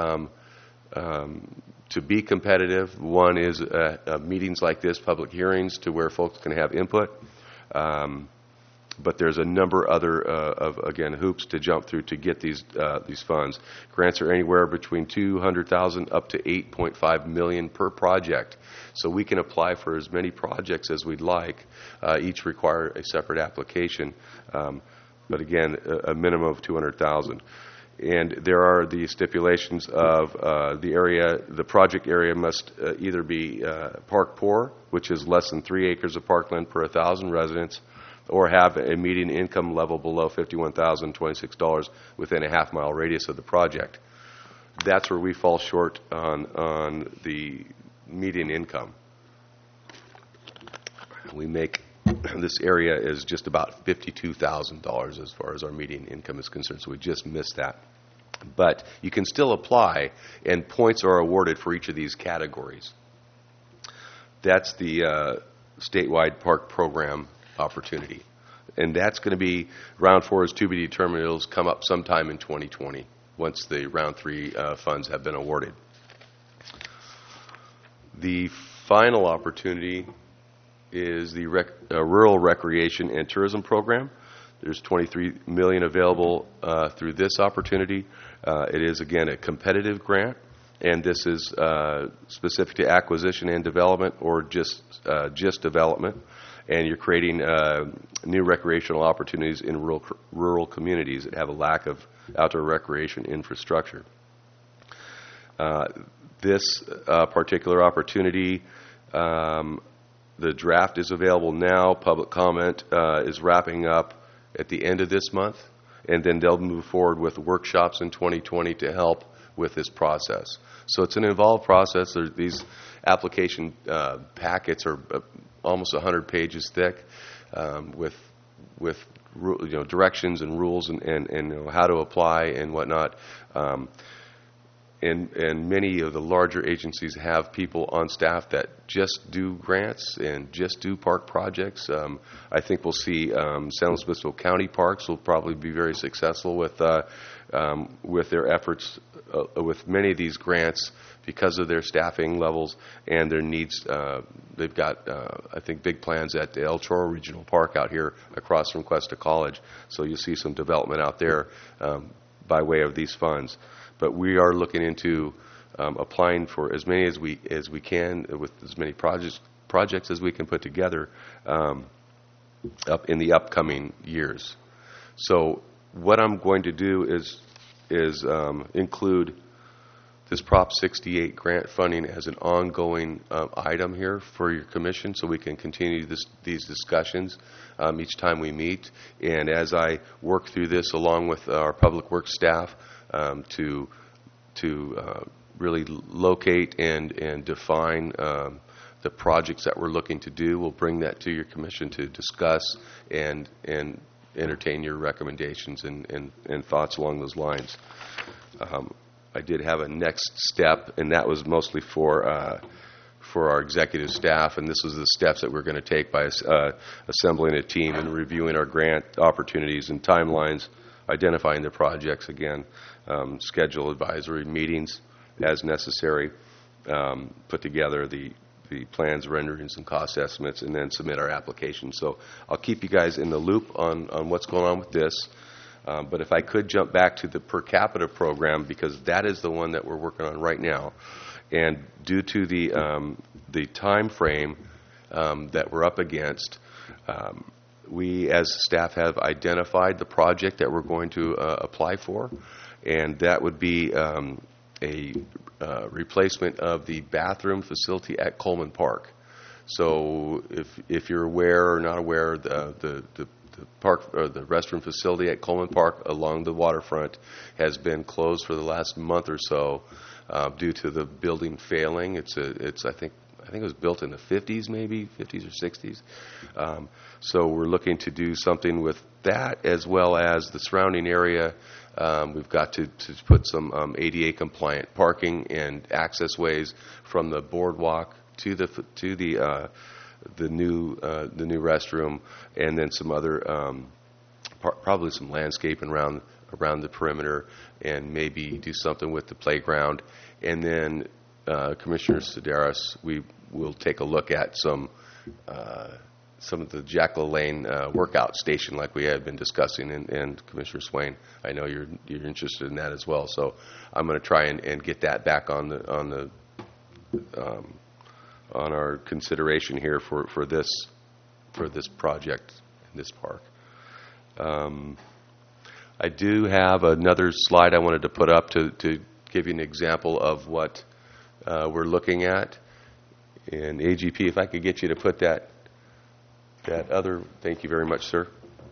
to be competitive. One is meetings like this, public hearings, to where folks can have input. But there's a number other again, hoops to jump through to get these funds. Grants are anywhere between $200,000 up to $8.5 million per project. So we can apply for as many projects as we'd like. Each require a separate application, but again, a minimum of $200,000. And there are the stipulations of the project area must either be park poor, which is less than 3 acres of parkland per 1,000 residents, or have a median income level below $51,026 within a half-mile radius of the project. That's where we fall short on the median income. We make, this area is just about $52,000 as far as our median income is concerned, so we just missed that. But you can still apply, and points are awarded for each of these categories. That's the statewide park program opportunity. And that's going to be, round 4 is to be determined. It'll come up sometime in 2020 once the round 3 funds have been awarded. The final opportunity is the Rural Recreation and Tourism Program. There's $23 million available through this opportunity. It is, again, a competitive grant, and this is specific to acquisition and development, or just development. And you're creating new recreational opportunities in rural communities that have a lack of outdoor recreation infrastructure. This particular opportunity, the draft is available now. Public comment is wrapping up at the end of this month, and then they'll move forward with workshops in 2020 to help with this process. So it's an involved process. These application packets are almost 100 pages thick, with directions and rules and how to apply and whatnot. And many of the larger agencies have people on staff that just do grants and just do park projects. I think we'll see San Luis Obispo County Parks will probably be very successful with their efforts with many of these grants because of their staffing levels and their needs. They've got, I think, big plans at the El Chorro Regional Park out here across from Cuesta College. So you'll see some development out there by way of these funds. But we are looking into applying for as many as we can, with as many projects as we can put together up in the upcoming years. So what I'm going to do is include this Prop 68 grant funding as an ongoing item here for your commission, so we can continue these discussions each time we meet. And as I work through this along with our public works staff, to really locate and define the projects that we're looking to do. We'll bring that to your commission to discuss and entertain your recommendations and thoughts along those lines. I did have a next step, and that was mostly for our executive staff, and this was the steps that we're going to take by assembling a team and reviewing our grant opportunities and timelines, identifying the projects again, schedule advisory meetings as necessary, put together the plans, renderings, and cost estimates, and then submit our application. So I'll keep you guys in the loop on what's going on with this. But if I could jump back to the per capita program, because that is the one that we're working on right now. And due to the time frame that we're up against, we as staff have identified the project that we're going to apply for, and that would be a replacement of the bathroom facility at Coleman Park. So if you're aware or not aware, the park or the restroom facility at Coleman Park along the waterfront has been closed for the last month or so due to the building failing. It's I think it was built in the 50s, maybe 50s or 60s. So we're looking to do something with that as well as the surrounding area. We've got to put some ADA compliant parking and access ways from the boardwalk to the new restroom, and then some other probably some landscaping around the perimeter, and maybe do something with the playground. And then Commissioner Sedaris, we will take a look at some of the Jackal Lane workout station like we have been discussing, and Commissioner Swain, I know you're interested in that as well. So I'm going to try and get that back on our consideration here for this project in this park. I do have another slide I wanted to put up to give you an example of what we're looking at. And AGP, if I could get you to put that other, thank you very much, sir.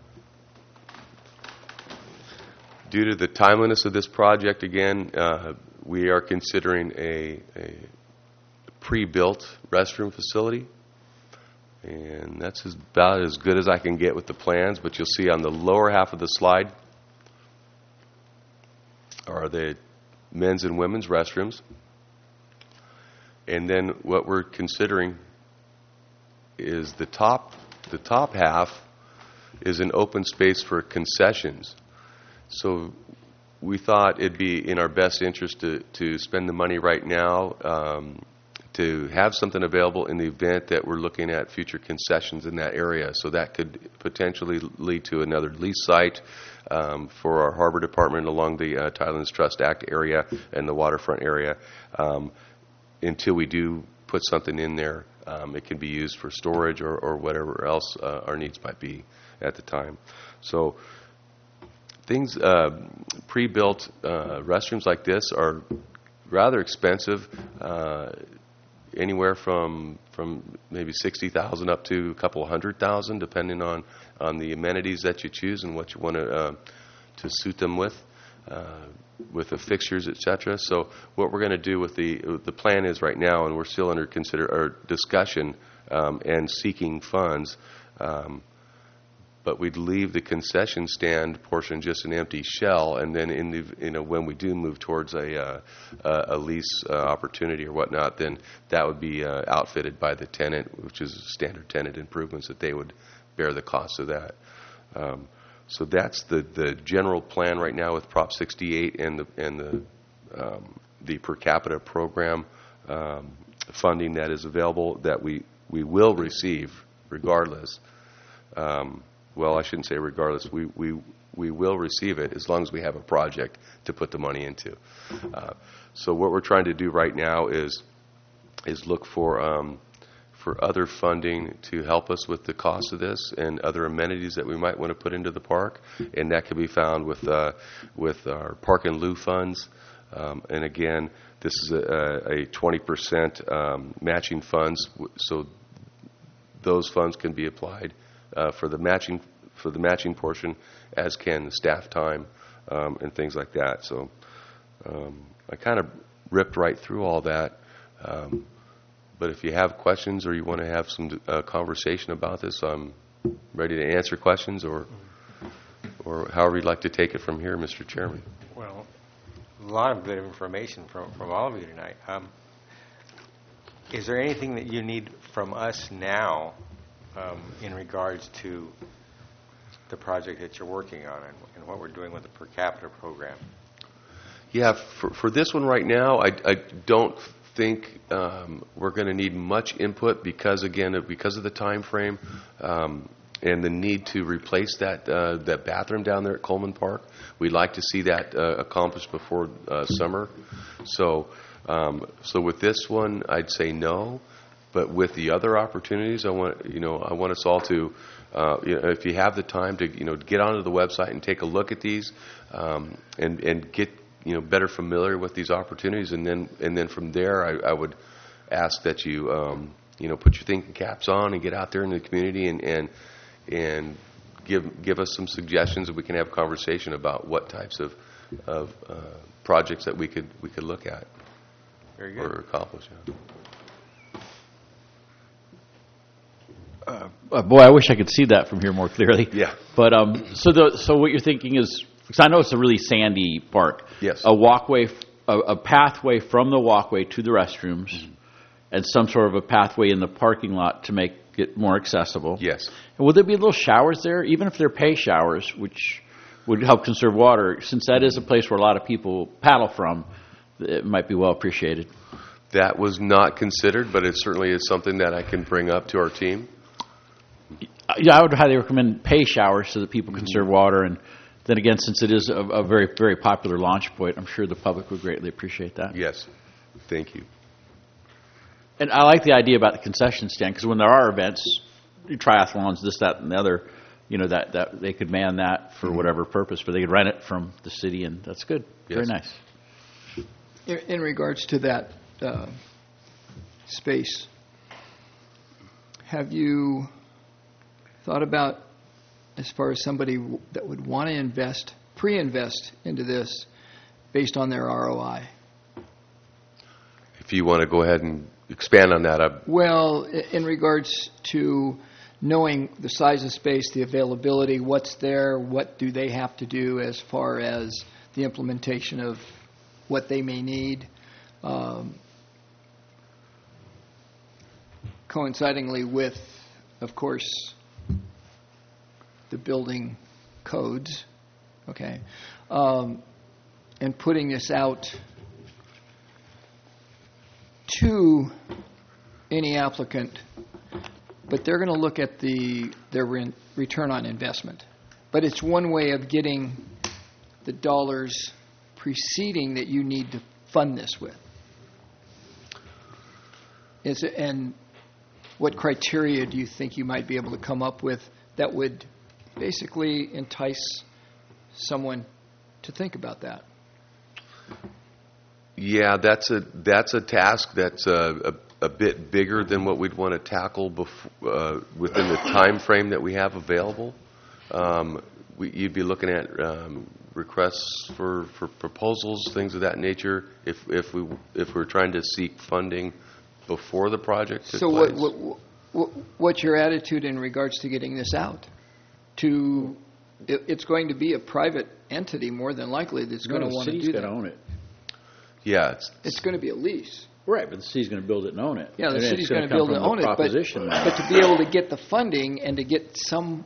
Due to the timeliness of this project, again, we are considering a pre-built restroom facility, and that's about as good as I can get with the plans. But you'll see on the lower half of the slide are the men's and women's restrooms, and then what we're considering is the top half is an open space for concessions. So we thought it'd be in our best interest to spend the money right now to have something available in the event that we're looking at future concessions in that area. So that could potentially lead to another lease site for our harbor department along the Tidelands Trust Act area and the waterfront area. Until we do put something in there, it can be used for storage or whatever else our needs might be at the time. So things, pre-built restrooms like this are rather expensive, anywhere from maybe $60,000 up to a couple $100,000, depending on the amenities that you choose and what you want to suit them with the fixtures, etc. So what we're going to do with the plan is right now, and we're still under discussion and seeking funds, but we'd leave the concession stand portion just an empty shell, and then when we do move towards a lease opportunity or whatnot, then that would be outfitted by the tenant, which is standard tenant improvements, that they would bear the cost of that. So that's the general plan right now with Prop 68 and the per capita program funding that is available that we will receive regardless. Well, I shouldn't say regardless. We will receive it as long as we have a project to put the money into. So what we're trying to do right now is look for other funding to help us with the cost of this and other amenities that we might want to put into the park, and that can be found with our Park and Lieu funds. And again, this is a 20% matching funds, so those funds can be applied for the matching portion, as can the staff time and things like that. So I kind of ripped right through all that. But if you have questions or you want to have some conversation about this, I'm ready to answer questions or however you'd like to take it from here, Mr. Chairman. Well, a lot of good information from all of you tonight. Is there anything that you need from us now in regards to the project that you're working on and what we're doing with the per capita program? Yeah, for this one right now, I don't think we're going to need much input because of the time frame and the need to replace that bathroom down there at Coleman Park. We'd like to see that accomplished before summer. So with this one, I'd say no. But with the other opportunities, I want us all to, if you have the time to, get onto the website and take a look at these and get better familiar with these opportunities, and then from there, I would ask that you put your thinking caps on and get out there in the community and give us some suggestions, and we can have a conversation about what types of projects that we could look at Very good. or accomplish. Yeah. Boy, I wish I could see that from here more clearly. Yeah. But so what you're thinking is, because I know it's a really sandy park. Yes. A walkway, a pathway from the walkway to the restrooms, and some sort of a pathway in the parking lot to make it more accessible. Yes. And will there be little showers there, even if they're pay showers, which would help conserve water? Since that is a place where a lot of people paddle from, it might be well appreciated. That was not considered, but it certainly is something that I can bring up to our team. Yeah, I would highly recommend pay showers so that people conserve water. And then again, since it is a very, very popular launch point, I'm sure the public would greatly appreciate that. Yes. Thank you. And I like the idea about the concession stand, because when there are events, triathlons, this, that, and the other, that they could man that for whatever purpose, but they could rent it from the city, and that's good. Very Yes. nice. In regards to that space, have you thought about, as far as somebody that would want to pre-invest into this based on their ROI? If you want to go ahead and expand on that. Well, in regards to knowing the size of space, the availability, what's there, what do they have to do as far as the implementation of what they may need, coincidingly with, of course, the building codes, okay, and putting this out to any applicant, but they're going to look at their return on investment. But it's one way of getting the dollars preceding that you need to fund this with. And what criteria do you think you might be able to come up with that would basically entice someone to think about that? Yeah, that's a task that's a bit bigger than what we'd want to tackle within the time frame that we have available. You'd be looking at requests for proposals, things of that nature, if we're trying to seek funding before the project took place. So what's your attitude in regards to getting this out? It's going to be a private entity more than likely that's going to want to do that. The city's going to own it. Yeah, It's going to be a lease. Right, but the city's going to build it and own it. Yeah, the And city's it's going to come build from and the own it, proposition but to be able to get the funding and to get some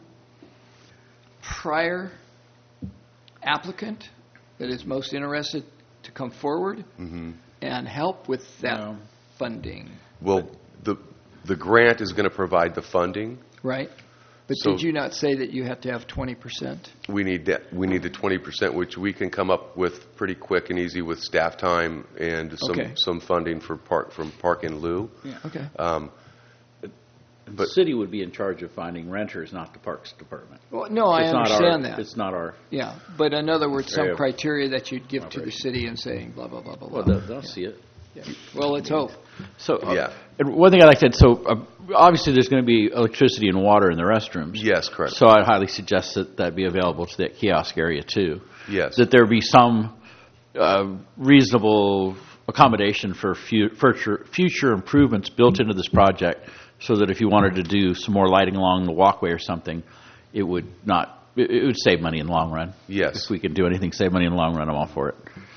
prior applicant that is most interested to come forward and help with that funding, well, the grant is going to provide the funding. right? But So- did you not say that you have to have 20%? We need that. We need the 20%, which we can come up with pretty quick and easy with staff time and Okay. some funding from Park in lieu. Okay. The but- city would be in charge of finding renters, not the Parks Department. Well, no, I It's not understand our- that. It's not our, Yeah, but in other words, some Area of criteria that you'd give to the operation. city and saying blah, blah, blah, blah, well, blah. they'll see it. Yeah. Well, let's hope. So, Yeah. and one thing I'd like to add, obviously there's going to be electricity and water in the restrooms. Yes, correct. So I'd highly suggest that be available to that kiosk area too. Yes. That there be some reasonable accommodation for future improvements built into this project, so that if you wanted to do some more lighting along the walkway or something, it would save money in the long run. Yes. If we can do anything save money in the long run, I'm all for it.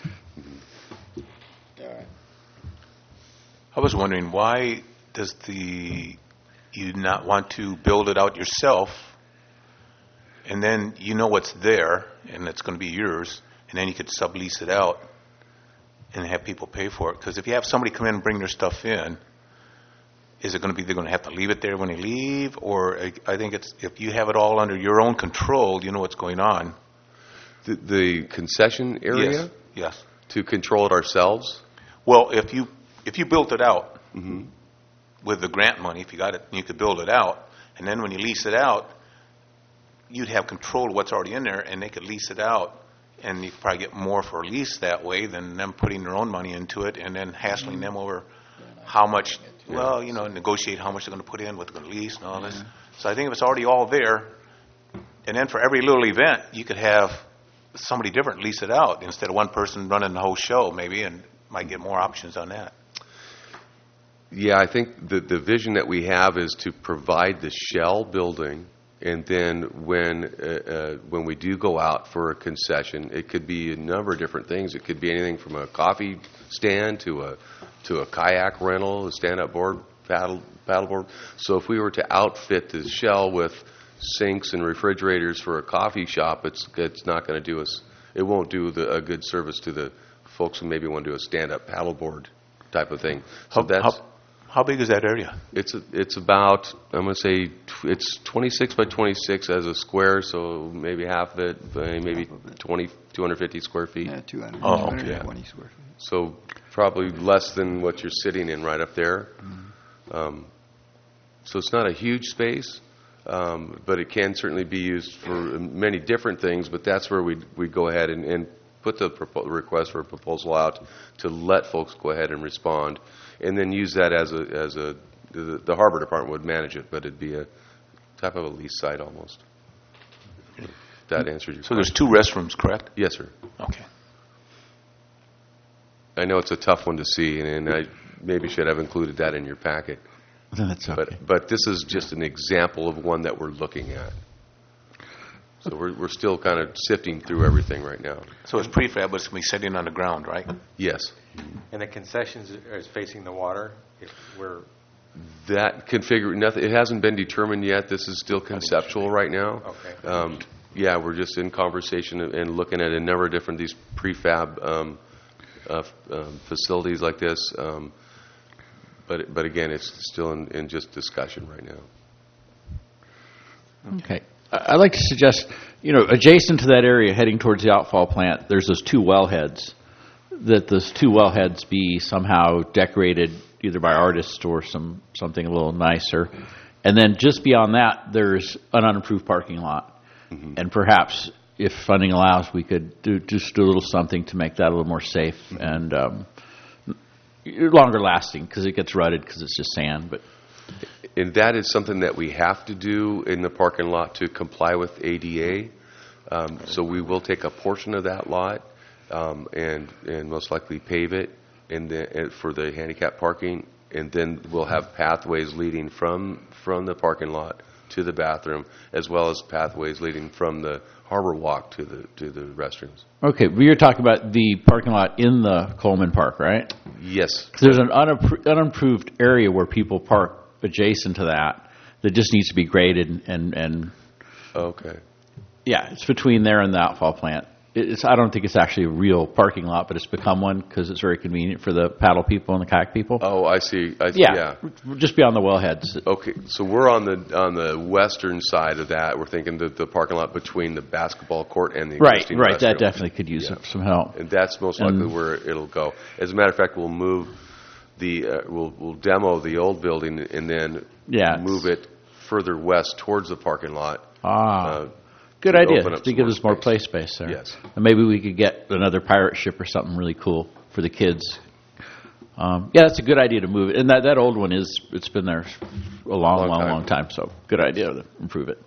I was wondering, why does you not want to build it out yourself, and then you know what's there, and it's going to be yours, and then you could sublease it out and have people pay for it? Because if you have somebody come in and bring their stuff in, is it going to be they're going to have to leave it there when they leave? Or I think it's, if you have it all under your own control, you know what's going on. The concession area? Yes. To control it ourselves? Well, if you built it out with the grant money, if you got it, you could build it out, and then when you lease it out, you'd have control of what's already in there, and they could lease it out, and you could probably get more for a lease that way than them putting their own money into it and then hassling them over how much, negotiate how much they're going to put in, what they're going to lease, and all this. So I think if it's already all there, And then for every little event, you could have somebody different lease it out instead of one person running the whole show, maybe, and might get more options on that. Yeah, I think the vision that we have is to provide the shell building, and then when we do go out for a concession, it could be a number of different things. It could be anything from a coffee stand to a kayak rental, a stand-up board, paddleboard. So if we were to outfit the shell with sinks and refrigerators for a coffee shop, it's not going to do us. It won't do a good service to the folks who maybe want to do a stand-up paddleboard type of thing. So How big is that area? It's about, I'm going to say, it's 26 by 26 as a square, so maybe half of it, maybe 250 square feet. Yeah, 200, Oh, okay. 220 square feet. So probably less than what you're sitting in right up there. So it's not a huge space, but it can certainly be used for many different things, but that's where we go ahead and put the request for a proposal out to let folks go ahead and respond, and then use that as the Harbor Department would manage it, but it'd be a type of a lease site almost. That answered your question. So there's 2 restrooms, correct? Yes, sir. Okay. I know it's a tough one to see, and I maybe should have included that in your packet. That's okay. But this is just an example of one that we're looking at. So we're still kind of sifting through everything right now. So it's prefab, but it's going to be sitting on the ground, right? Yes. And the concessions is facing the water? If we're That nothing. It hasn't been determined yet. This is still conceptual right now. Okay. Yeah, we're just in conversation and looking at a number of different these prefab facilities like this. But again, it's still in just discussion right now. Okay. I'd like to suggest, adjacent to that area heading towards the outfall plant, there's those 2 wellheads, that those 2 wellheads be somehow decorated either by artists or something a little nicer. And then just beyond that, there's an unimproved parking lot. Mm-hmm. And perhaps, if funding allows, we could do a little something to make that a little more safe and longer lasting, because it gets rutted because it's just sand. And that is something that we have to do in the parking lot to comply with ADA. So we will take a portion of that lot and most likely pave it for the handicap parking, and then we'll have pathways leading from the parking lot to the bathroom, as well as pathways leading from the harbor walk to the restrooms. Okay, but you're talking about the parking lot in the Coleman Park, right? Yes. There's an unimproved area where people park adjacent to that just needs to be graded and okay. Yeah, it's between there and the outfall plant. I don't think it's actually a real parking lot, but it's become one because it's very convenient for the paddle people and the kayak people. Oh, I see. Yeah, just beyond the wellheads. Okay, so we're on the western side of that. We're thinking that the parking lot between the basketball court and the existing right. That restroom. definitely could use some help. And that's most likely where it'll go. As a matter of fact, we'll move we'll demo the old building and then move it further west towards the parking lot. Good idea, to give us more play space there. Yes. And maybe we could get another pirate ship or something really cool for the kids. That's a good idea to move it. And that old one it's been there a long time, so good idea to improve it.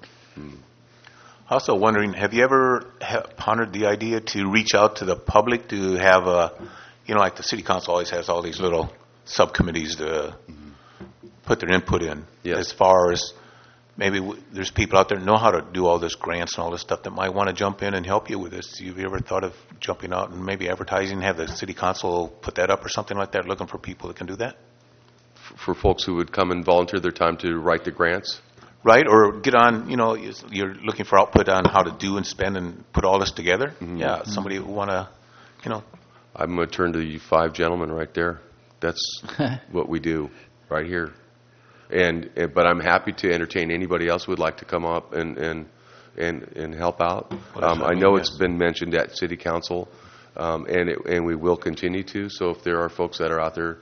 Also wondering, have you ever pondered the idea to reach out to the public to have like the city council always has all these little subcommittees to put their input in, as far as maybe there's people out there who know how to do all this grants and all this stuff that might want to jump in and help you with this. Have you ever thought of jumping out and maybe advertising, have the city council put that up or something like that, looking for people that can do that? For folks who would come and volunteer their time to write the grants? Right, or get on, you're looking for output on how to do and spend and put all this together. Mm-hmm. Yeah, somebody who want to, I'm going to turn to you 5 gentlemen right there. That's what we do right here. But I'm happy to entertain anybody else who would like to come up and help out. I know it's been mentioned at City Council, and we will continue to. So if there are folks that are out there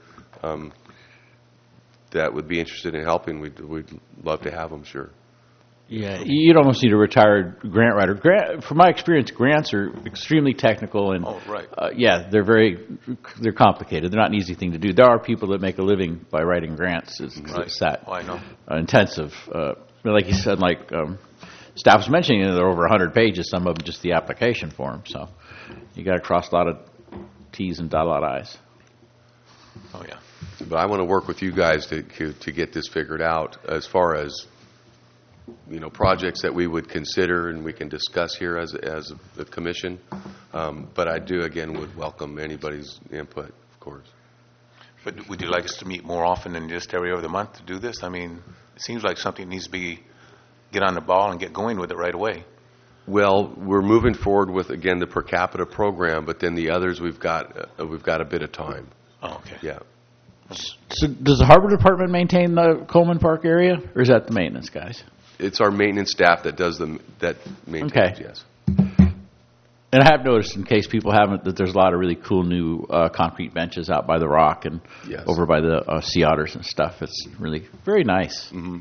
that would be interested in helping, we'd love to have them. Sure. Yeah, you'd almost need a retired grant writer. From my experience, grants are extremely technical, and they're complicated. They're not an easy thing to do. There are people that make a living by writing grants. It's that I know. Intensive. Like you said, staff was mentioning that they're over 100 pages, some of them just the application form, so you got to cross a lot of T's and dot a lot of I's. Oh, yeah. But I want to work with you guys to get this figured out as far as, projects that we would consider and we can discuss here as a commission. But I do, again, would welcome anybody's input, of course. But would you like us to meet more often than just every other month to do this? I mean, it seems like something needs to get on the ball and get going with it right away. Well, we're moving forward with, again, the per capita program, but then the others we've got a bit of time. Oh, okay. Yeah. So does the harbor department maintain the Coleman Park area, or is that the maintenance guys? It's our maintenance staff that does that maintains, Okay. yes. And I have noticed, in case people haven't, that there's a lot of really cool new concrete benches out by the rock and Yes. over by the sea otters and stuff. It's really very nice. Mm-hmm.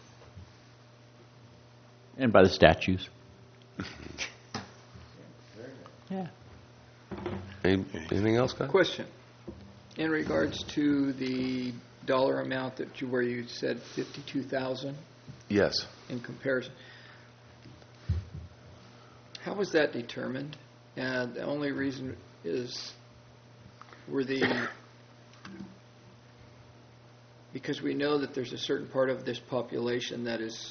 And by the statues. Yeah. Anything else, guys? Question. In regards to the dollar amount where you said 52,000 Yes. in comparison, how was that determined? And the only reason is because we know that there's a certain part of this population that is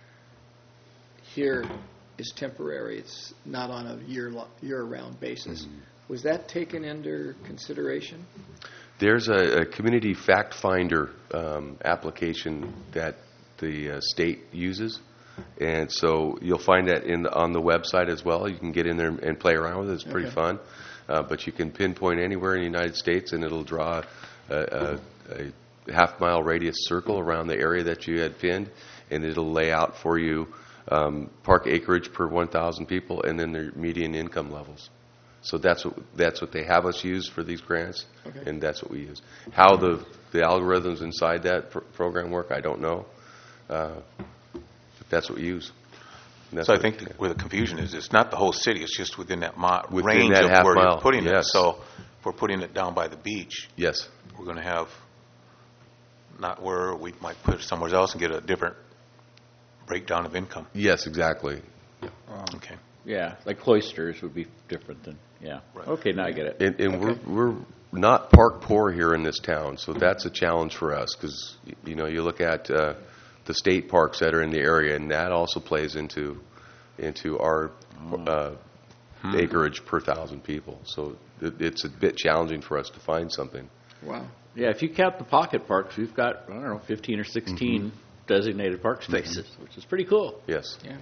here is temporary. It's not on a year-round basis. Mm-hmm. Was that taken into consideration? There's a community fact finder application that the state uses, and so you'll find that on the website as well. You can get in there and play around with it. It's pretty fun, but you can pinpoint anywhere in the United States, and it'll draw a half-mile radius circle around the area that you had pinned, and it'll lay out for you park acreage per 1,000 people, and then their median income levels. So that's what they have us use for these grants, and that's what we use. How the algorithms inside that program work, I don't know. But that's what we use. So I think where the confusion is, it's not the whole city, it's just within that Within range that of half where mile, you're putting it. yes. So if we're putting it down by the beach, Yes. we're going to have not where we might put it somewhere else and get a different breakdown of income. Yes, exactly. Okay. Yeah, like cloisters would be different than, yeah. Right. Okay, now I get it. And we're not park poor here in this town, so that's a challenge for us because you look at the state parks that are in the area, and that also plays into our acreage per 1,000 people. So it's a bit challenging for us to find something. Wow. Yeah, if you count the pocket parks, we've got, 15 or 16 designated park spaces, which is pretty cool. Yes. Yeah.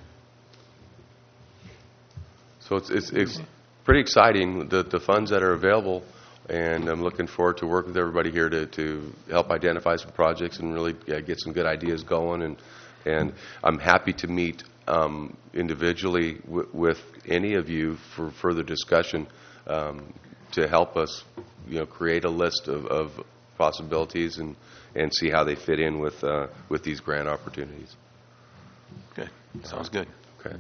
So it's pretty exciting, the funds that are available, and I'm looking forward to working with everybody here to help identify some projects and really get some good ideas going. And I'm happy to meet individually with any of you for further discussion to help us, create a list of possibilities and see how they fit in with these grant opportunities. Good. Sounds good. Okay.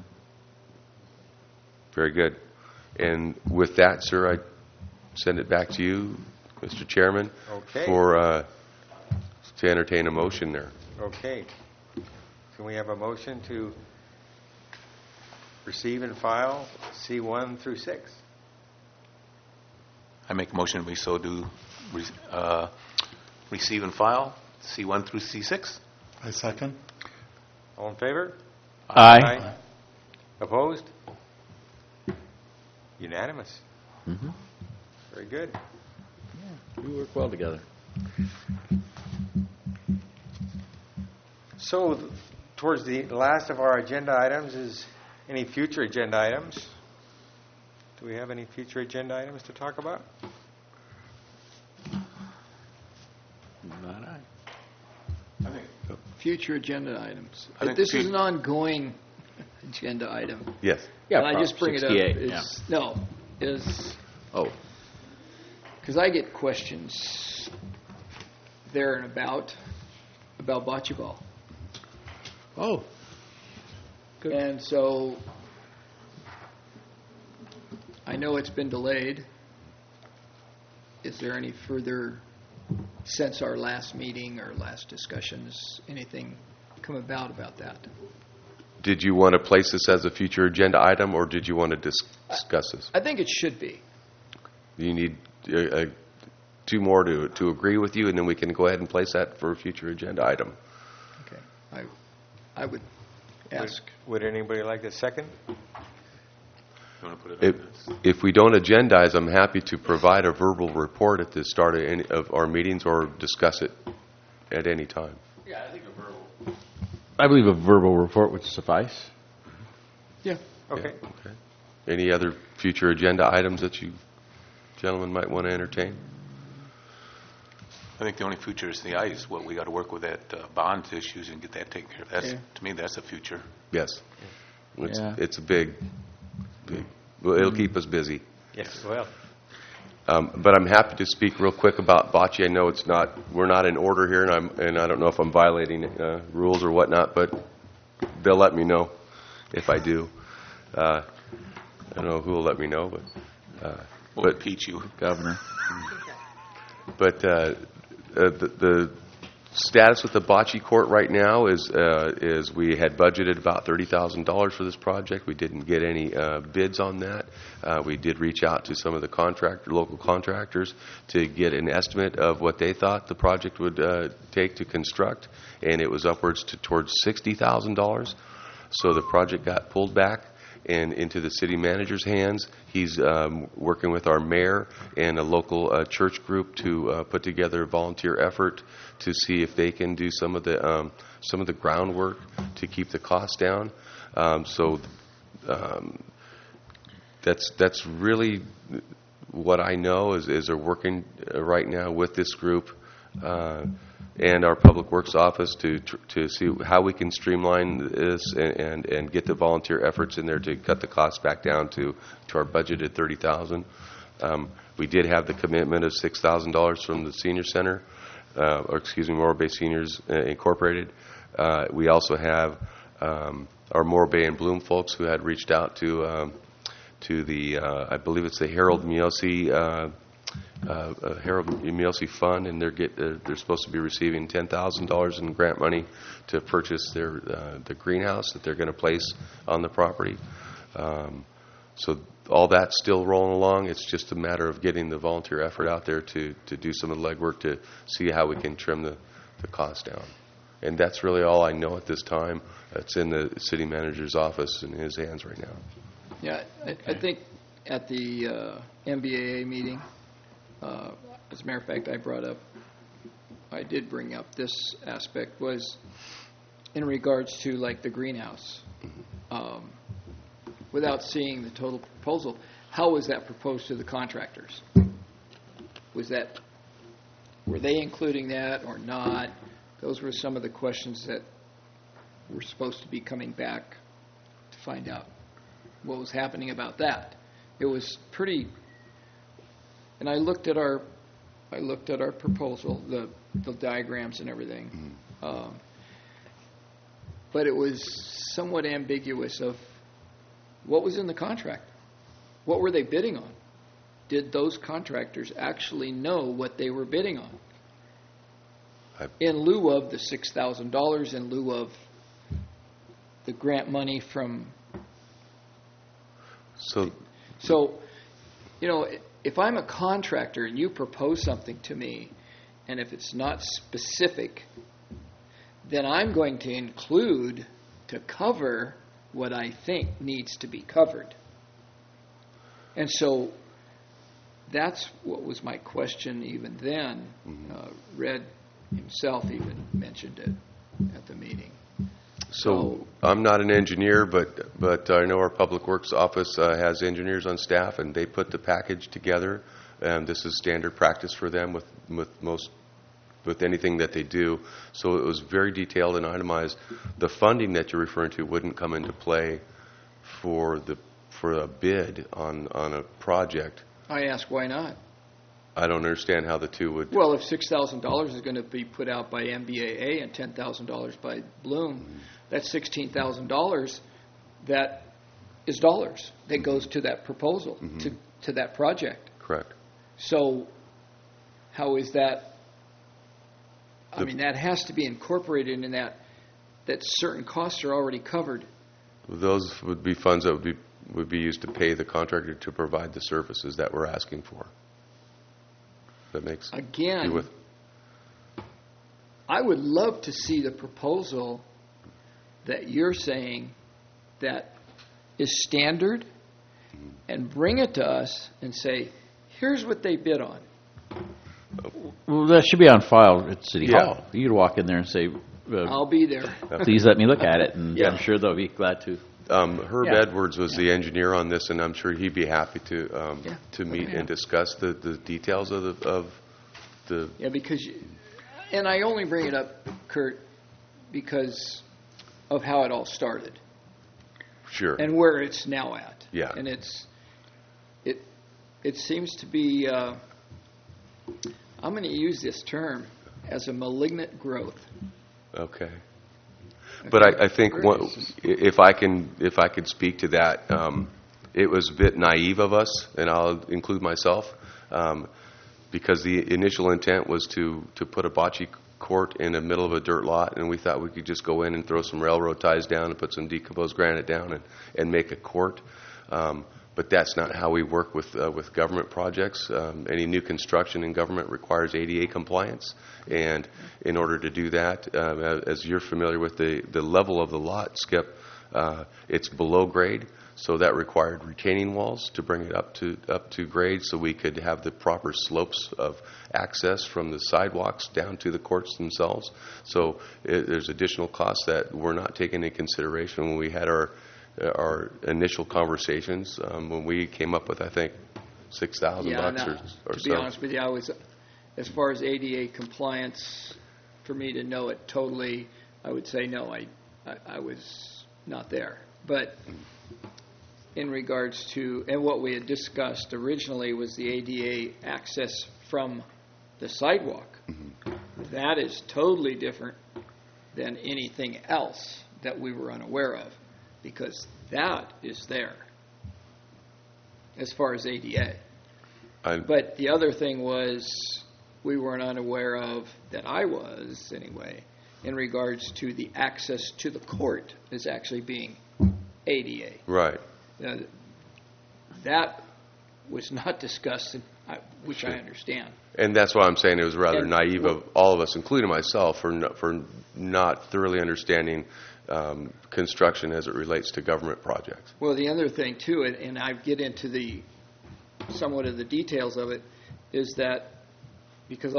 Very good. And with that, sir, I send it back to you, Mr. Chairman, Okay. to entertain a motion there. Okay. Can we have a motion to receive and file C1 through 6? I make a motion we so do receive and file C1 through C6. I second. All in favor? Aye. Opposed? Unanimous. Mm-hmm. Very good. We work well together. So, towards the last of our agenda items is any future agenda items. Do we have any future agenda items to talk about? Not I. Future agenda items. I think This is an ongoing agenda item. Yes. Yeah, And I just bring it up. 68, Because I get questions there and about bocce ball. Oh. Good. And so I know it's been delayed. Is there any further, since our last meeting or last discussions, anything come about that? did you want to place this as a future agenda item, or did you want to discuss this? I think it should be. You need two more to agree with you, and then we can go ahead and place that for a future agenda item. Okay. I would ask. Would anybody like a second? You want to put it on? If we don't agendize, I'm happy to provide a verbal report at the start of any of our meetings or discuss it at any time. Yeah, I think a verbal. I believe a verbal report would suffice. Yeah. Okay. Yeah, okay. Any other future agenda items that you gentlemen might want to entertain? I think the only future is the ice. What we got to work with that bond issues and get that taken care of. That's to me, that's a future. Yes. Yeah. It's a big. Well, it'll keep us busy. Yes, well. But I'm happy to speak real quick about bocce. I know we're not in order here, and I don't know if I'm violating rules or whatnot, but they'll let me know if I do. I don't know who will let me know, but We'll impeach you, Governor. But the status with the bocce court right now is we had budgeted about $30,000 for this project. We didn't get any bids on that. We did reach out to some of the local contractors to get an estimate of what they thought the project would take to construct, and it was upwards towards $60,000. So the project got pulled back and into the city manager's hands. He's working with our mayor and a local church group to put together a volunteer effort to see if they can do some of the groundwork to keep the cost down. That's really what I know is they're working right now with this group and our Public Works office to see how we can streamline this and get the volunteer efforts in there to cut the cost back down to our budgeted $30,000. We did have the commitment of $6,000 from the senior center, Morro Bay Seniors Incorporated. We also have our Morro Bay and Bloom folks who had reached out to the I believe it's the Harold Mielcy Fund, and they're supposed to be receiving $10,000 in grant money to purchase the greenhouse that they're going to place on the property. So all that's still rolling along. It's just a matter of getting the volunteer effort out there to do some of the legwork to see how we can trim the cost down. And that's really all I know at this time. It's in the city manager's office in his hands right now. Yeah, I think at the MBAA meeting, as a matter of fact, I did bring up this aspect, was in regards to like the greenhouse. Without seeing the total proposal, how was that proposed to the contractors? Were they including that or not? Those were some of the questions that were supposed to be coming back to find out what was happening about that. It was pretty, and I looked at our proposal, the diagrams and everything, but it was somewhat ambiguous of what was in the contract. What were they bidding on? Did those contractors actually know what they were bidding on? In lieu of the $6,000, in lieu of the grant money from... So, if I'm a contractor and you propose something to me, and if it's not specific, then I'm going to include to cover what I think needs to be covered. And so that's what was my question even then. Red himself even mentioned it at the meeting. So I'm not an engineer, but I know our Public Works office has engineers on staff, and they put the package together. And this is standard practice for them with anything that they do. So it was very detailed and itemized. The funding that you're referring to wouldn't come into play for a bid on a project. I ask why not. I don't understand how the two would... Well, if $6,000 is going to be put out by MBAA and $10,000 by Bloom, that's $16,000 that is dollars that goes to that proposal, to that project. Correct. So how is that... I mean, that has to be incorporated in that certain costs are already covered Those would be funds that would be used to pay the contractor to provide the services that we're asking for. That makes Again, do with I would love to see the proposal that you're saying that is standard and bring it to us and say, here's what they bid on. Well, that should be on file at City Yeah. Hall. You could walk in there and say, I'll be there. please let me look at it, and Yeah. I'm sure they'll be glad to. Herb Yeah. Edwards was the engineer on this, and I'm sure he'd be happy to meet Yeah. and discuss the details of the Yeah, and I only bring it up, Kurt, because of how it all started sure. and where it's now at. Yeah. And it seems to be, I'm going to use this term, as a malignant growth. Okay. But I think if I could speak to that, it was a bit naive of us, and I'll include myself, because the initial intent was to put a bocce court in the middle of a dirt lot, and we thought we could just go in and throw some railroad ties down and put some decomposed granite down and make a court. But that's not how we work with government projects. Any new construction in government requires ADA compliance, and in order to do that, as you're familiar with the level of the lot, Skip, it's below grade, so that required retaining walls to bring it up to grade, so we could have the proper slopes of access from the sidewalks down to the courts themselves. So there's additional costs that were not taken into consideration when we had our initial conversations, when we came up with, I think, $6,000 or to so. be honest with you, I was, as far as ADA compliance, for me to know it totally, I would say no, I was not there. But in regards to, and what we had discussed originally was the ADA access from the sidewalk. That is totally different than anything else that we were unaware of, because that is there as far as ADA. But the other thing was we weren't unaware of, that I was anyway, in regards to the access to the court is actually being ADA. Right. That was not discussed, which I understand. And that's why I'm saying it was rather naive of all of us, including myself, for not thoroughly understanding construction as it relates to government projects. Well, the other thing, too, and I get into somewhat of the details of it, is that because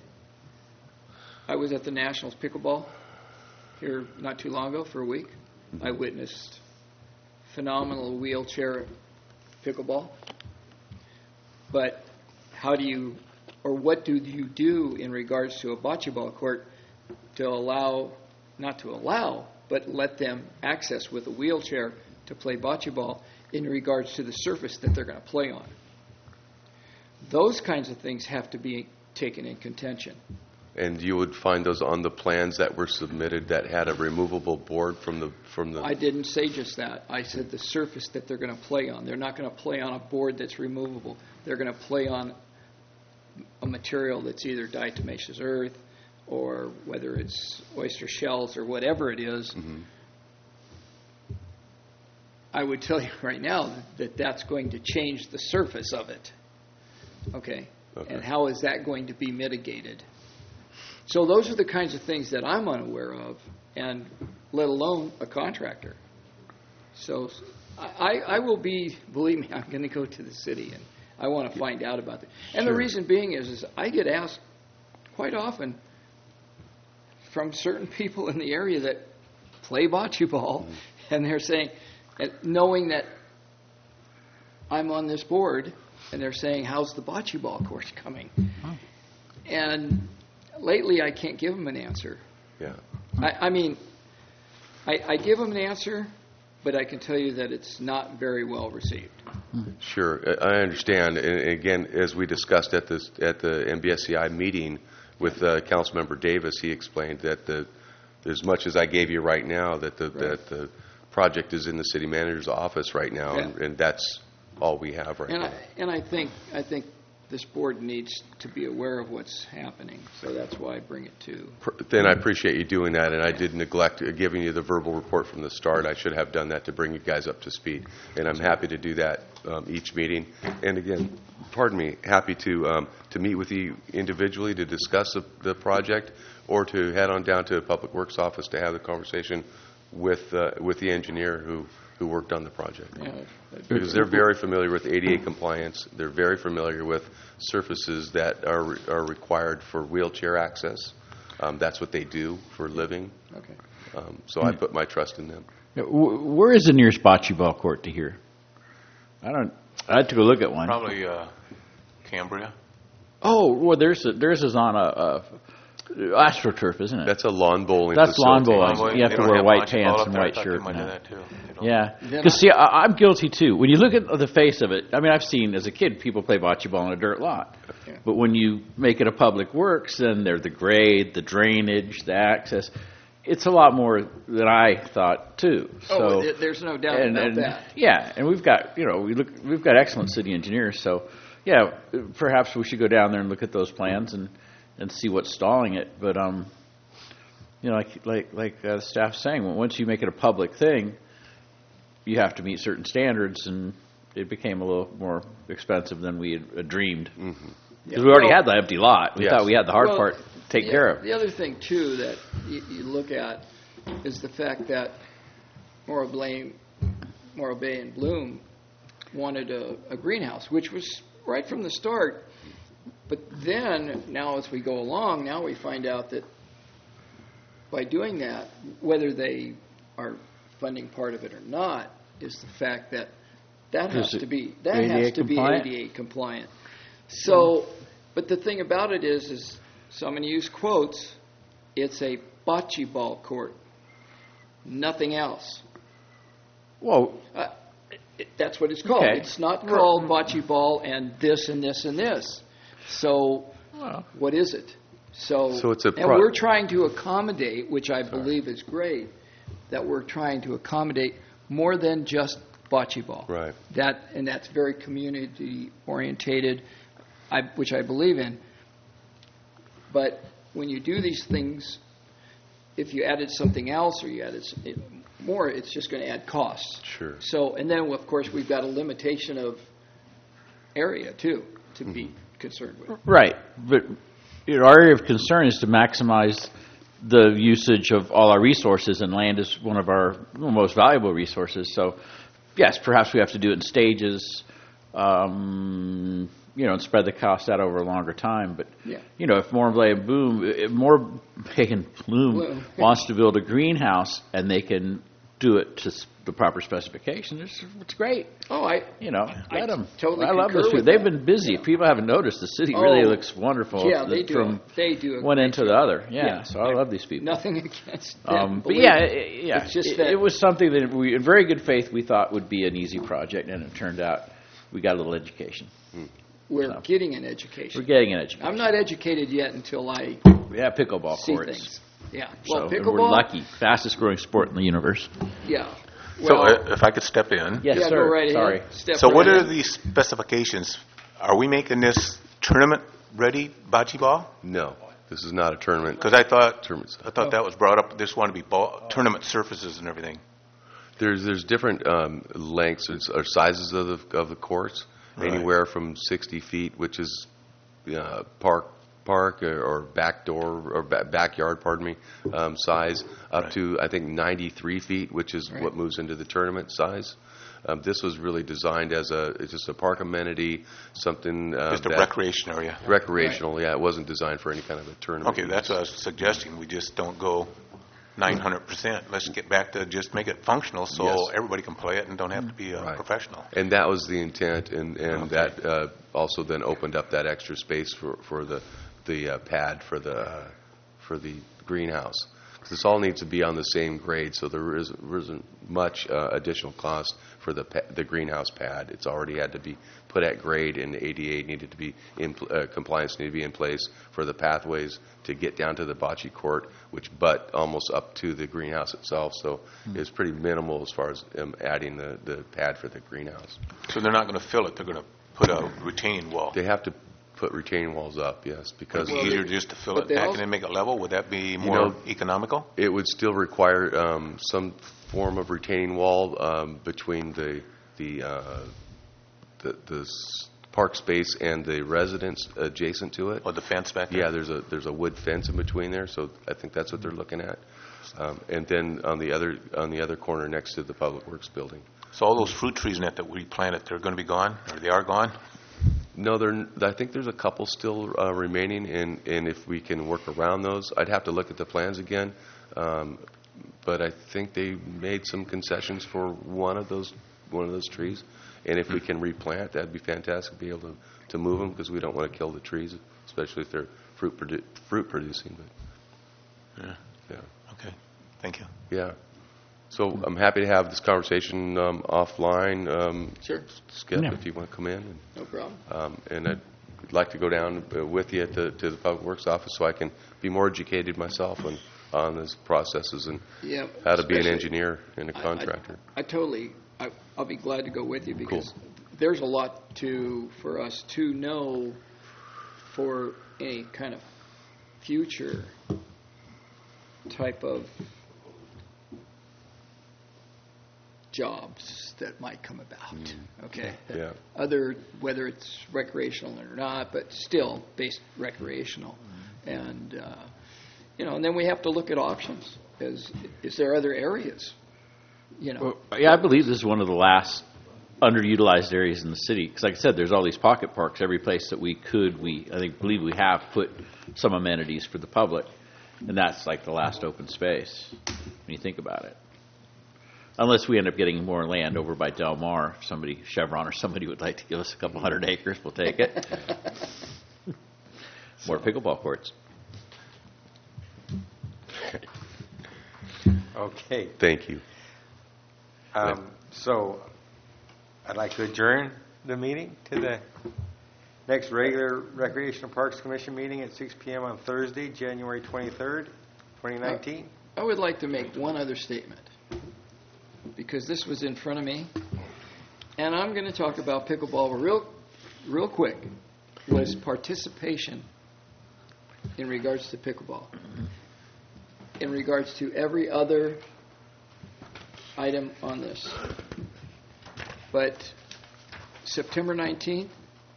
I was at the Nationals pickleball here not too long ago for a week. I witnessed phenomenal wheelchair pickleball. But what do you do in regards to a bocce ball court to but let them access with a wheelchair to play bocce ball in regards to the surface that they're going to play on? Those kinds of things have to be taken in contention. And you would find those on the plans that were submitted that had a removable board from the. I didn't say just that. I said the surface that they're going to play on. They're not going to play on a board that's removable. They're going to play on a material that's either diatomaceous earth or whether it's oyster shells or whatever it is. Mm-hmm. I would tell you right now that that's going to change the surface of it. Okay. And how is that going to be mitigated? So those are the kinds of things that I'm unaware of, and let alone a contractor. So I will be, believe me, I'm going to go to the city, and I want to find out about it. And the reason being is I get asked quite often from certain people in the area that play bocce ball, and they're saying, knowing that I'm on this board, and they're saying, how's the bocce ball course coming? And lately, I can't give them an answer. Yeah. I mean, I give them an answer, but I can tell you that it's not very well received. Sure, I understand. And again, as we discussed at the MBSCI meeting with Councilmember Davis, he explained that as much as I gave you right now, that the project is in the city manager's office right now, and that's all we have right now. And I think this board needs to be aware of what's happening, so that's why I bring it to. Then I appreciate you doing that, and I did neglect giving you the verbal report from the start. I should have done that to bring you guys up to speed, and I'm happy to do that each meeting. And again, pardon me, happy to meet with you individually to discuss the project, or to head on down to the Public Works office to have the conversation with the engineer who worked on the project. Yeah, Because they're very familiar with ADA compliance. They're very familiar with surfaces that are required for wheelchair access. That's what they do for a living. okay. So I put my trust in them. Where is the nearest bocce ball court to here? I had to go look at one. Probably Cambria. Oh, well, theirs is on a AstroTurf, isn't it? That's a lawn bowling That's lawn facility. bowling. You have They to don't wear have white bocce ball pants up and there. I white thought shirt. they might do now. that too. They don't. Yeah, Then because see, I'm guilty too. When you look at the face of it, I mean, I've seen as a kid people play bocce ball in a dirt lot, Yeah. but when you make it a public works, then there's the grade, the drainage, the access. It's a lot more than I thought too. So, There's no doubt about that. yeah, and we've got we've got excellent city engineers. So yeah, perhaps we should go down there and look at those plans and see what's stalling it. But like the staff's saying, once you make it a public thing, you have to meet certain standards, and it became a little more expensive than we had dreamed. Because we already had the empty lot. We Yes. thought we had the hard Well, part taken care of. The other thing, too, that you look at is the fact that Morro Bay and Bloom wanted a greenhouse, which was right from the start. But then, now as we go along, now we find out that by doing that, whether they are funding part of it or not, is the fact that has Is it to be ADA compliant? ADA compliant. So, but the thing about it is so I'm going to use quotes. It's a bocce ball court, nothing else. Well, That's what it's called. Okay. It's not called bocce ball and this and this and this. So, what is it? So it's a and we're trying to accommodate, which I believe is great, that we're trying to accommodate more than just bocce ball. Right. That's very community orientated, which I believe in. But when you do these things, if you added something else or you added more, it's just going to add costs. Sure. So, and then of course we've got a limitation of area too to be concerned with. right. But our area of concern is to maximize the usage of all our resources, and land is one of our most valuable resources. So, yes, perhaps we have to do it in stages, and spread the cost out over a longer time. But, Yeah. if Morro and Bloom wants to build a greenhouse and they can do it to the proper specifications, it's great. Oh, Let them. totally I love concur those people. with They've that. been busy. Yeah. If people haven't noticed, the city really Oh, looks wonderful. yeah, they do. From They do. one end to the other. Yeah, Yeah. so I love these people. Nothing against them. But believe yeah, me. yeah, It's just it, that- it was something that we, in very good faith, we thought would be an easy project, and it turned out we got a little education. We're getting an education. We're getting an education. I'm not educated yet until I Yeah, pickleball see courts. things. Yeah. So, Well, and pickleball. we're lucky. Fastest growing sport in the universe. Yeah. So Well, if I could step in. Yes, yeah, sir. go right Sorry. ahead. Step So right what are ahead. the specifications? Are we making this tournament-ready bocce ball? No, this is not a tournament. Because I thought Tournament. that was brought up. This want to be tournament surfaces and everything. There's different lengths or sizes of the courts, Right. anywhere from 60 feet, which is park or back door or backyard, size, up Right. to I think 93 feet, which is what moves into the tournament size. This was really designed as it's just a park amenity, something Just a that- recreation area. recreational. Yeah, it wasn't designed for any kind of a tournament. Okay, that's what I was suggesting. We just don't go 900%. Let's get back to just make it functional so Yes. everybody can play it and don't have to be a Right. professional. And that was the intent, and Okay. that also then opened up that extra space for the pad for the greenhouse. 'Cause this all needs to be on the same grade, so there isn't much additional cost for the greenhouse pad. It's already had to be put at grade, and the ADA needed to be compliance needed to be in place for the pathways to get down to the bocce court, which butt almost up to the greenhouse itself. So it's pretty minimal as far as adding the pad for the greenhouse. So they're not going to fill it. They're going to put a retaining wall. They have to put retaining walls up, yes, because It's easier just to fill but it they back also- and then make it level? Would that be more know- economical? it would still require some form of retaining wall between the park space and the residents adjacent to it. Or the fence back there? Yeah, there's a wood fence in between there, so I think that's what they're looking at. And then on the other corner next to the Public Works building. So all those fruit trees in it that we planted, they're going to be gone, or they are gone? No, I think there's a couple still remaining, and if we can work around those, I'd have to look at the plans again. But I think they made some concessions for one of those trees, and if we can replant, that'd be fantastic. Be able to move them because we don't want to kill the trees, especially if they're fruit producing. But yeah. Okay, thank you. Yeah. So I'm happy to have this conversation offline. Sure. Skip, Yeah. if you want to come in. No problem. And I'd like to go down with you to the Public Works office so I can be more educated myself on these processes and Yeah, how to be an especially- engineer and a contractor. I'll be glad to go with you because there's a lot for us to know for any kind of future type of jobs that might come about. Okay. Yeah. Whether it's recreational or not, but still based recreational, and and then we have to look at options. Is there other areas? Well, yeah, I believe this is one of the last underutilized areas in the city. Because, like I said, there's all these pocket parks. Every place that we believe we have put some amenities for the public, and that's like the last open space when you think about it. Unless we end up getting more land over by Del Mar, Chevron or somebody would like to give us a couple hundred acres, we'll take it. More pickleball courts. Okay. Thank you. So I'd like to adjourn the meeting to the next regular Recreation and Parks Commission meeting at 6 p.m. on Thursday, January 23rd, 2019. I would like to make one other statement because this was in front of me, and I'm going to talk about pickleball real quick. Was participation in regards to pickleball, in regards to every other item on this. But September 19th,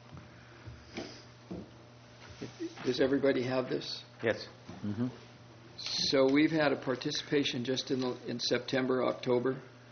does everybody have this? Yes. So we've had a participation just in September, October.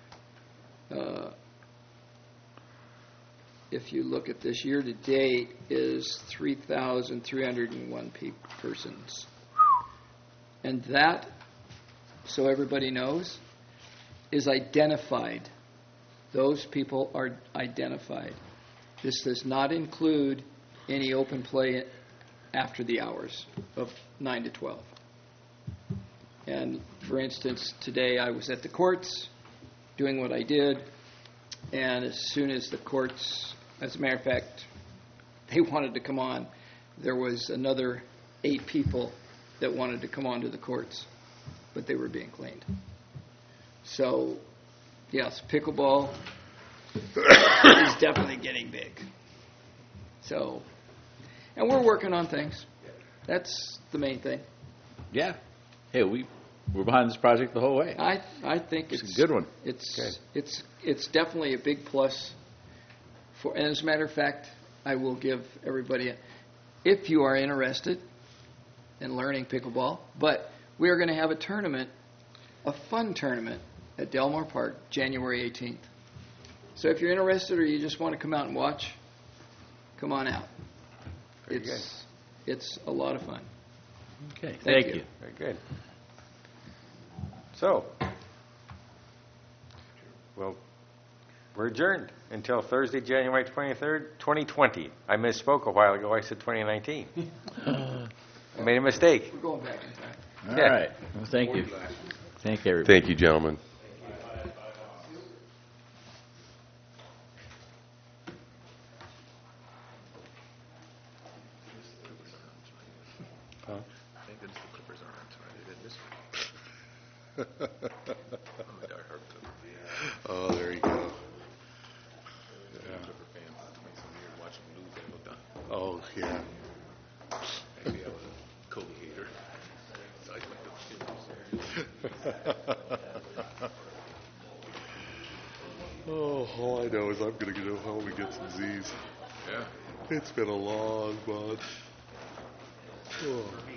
If you look at this year to date, is 3,301 persons. And that, so everybody knows, is identified. Those people are identified. This does not include any open play after the hours of 9 to 12. And for instance, today I was at the courts doing what I did, and as soon as the courts, as a matter of fact, they wanted to come on, there was another 8 people that wanted to come on to the courts, but they were being cleaned. So, yes, pickleball is definitely getting big. So, and we're working on things. That's the main thing. Yeah. Hey, we're behind this project the whole way. I think it's a good one. It's definitely a big plus. And as a matter of fact, I will give everybody, if you are interested in learning pickleball, but we are going to have a tournament, a fun tournament at Del Mar Park, January 18th. So if you're interested or you just want to come out and watch, come on out. It's a lot of fun. Okay, Thank thank you. Very good. So, we're adjourned until Thursday, January 23rd, 2020. I misspoke a while ago. I said 2019. I made a mistake. We're going back in time. All right. Well, thank you. Thank you, everybody. Thank you, gentlemen. Oh, there you go. Oh, yeah. Actually, I was a co-hater. So I Oh, all I know is I'm going to go home and get some Z's. Yeah. It's been a long month. Oh.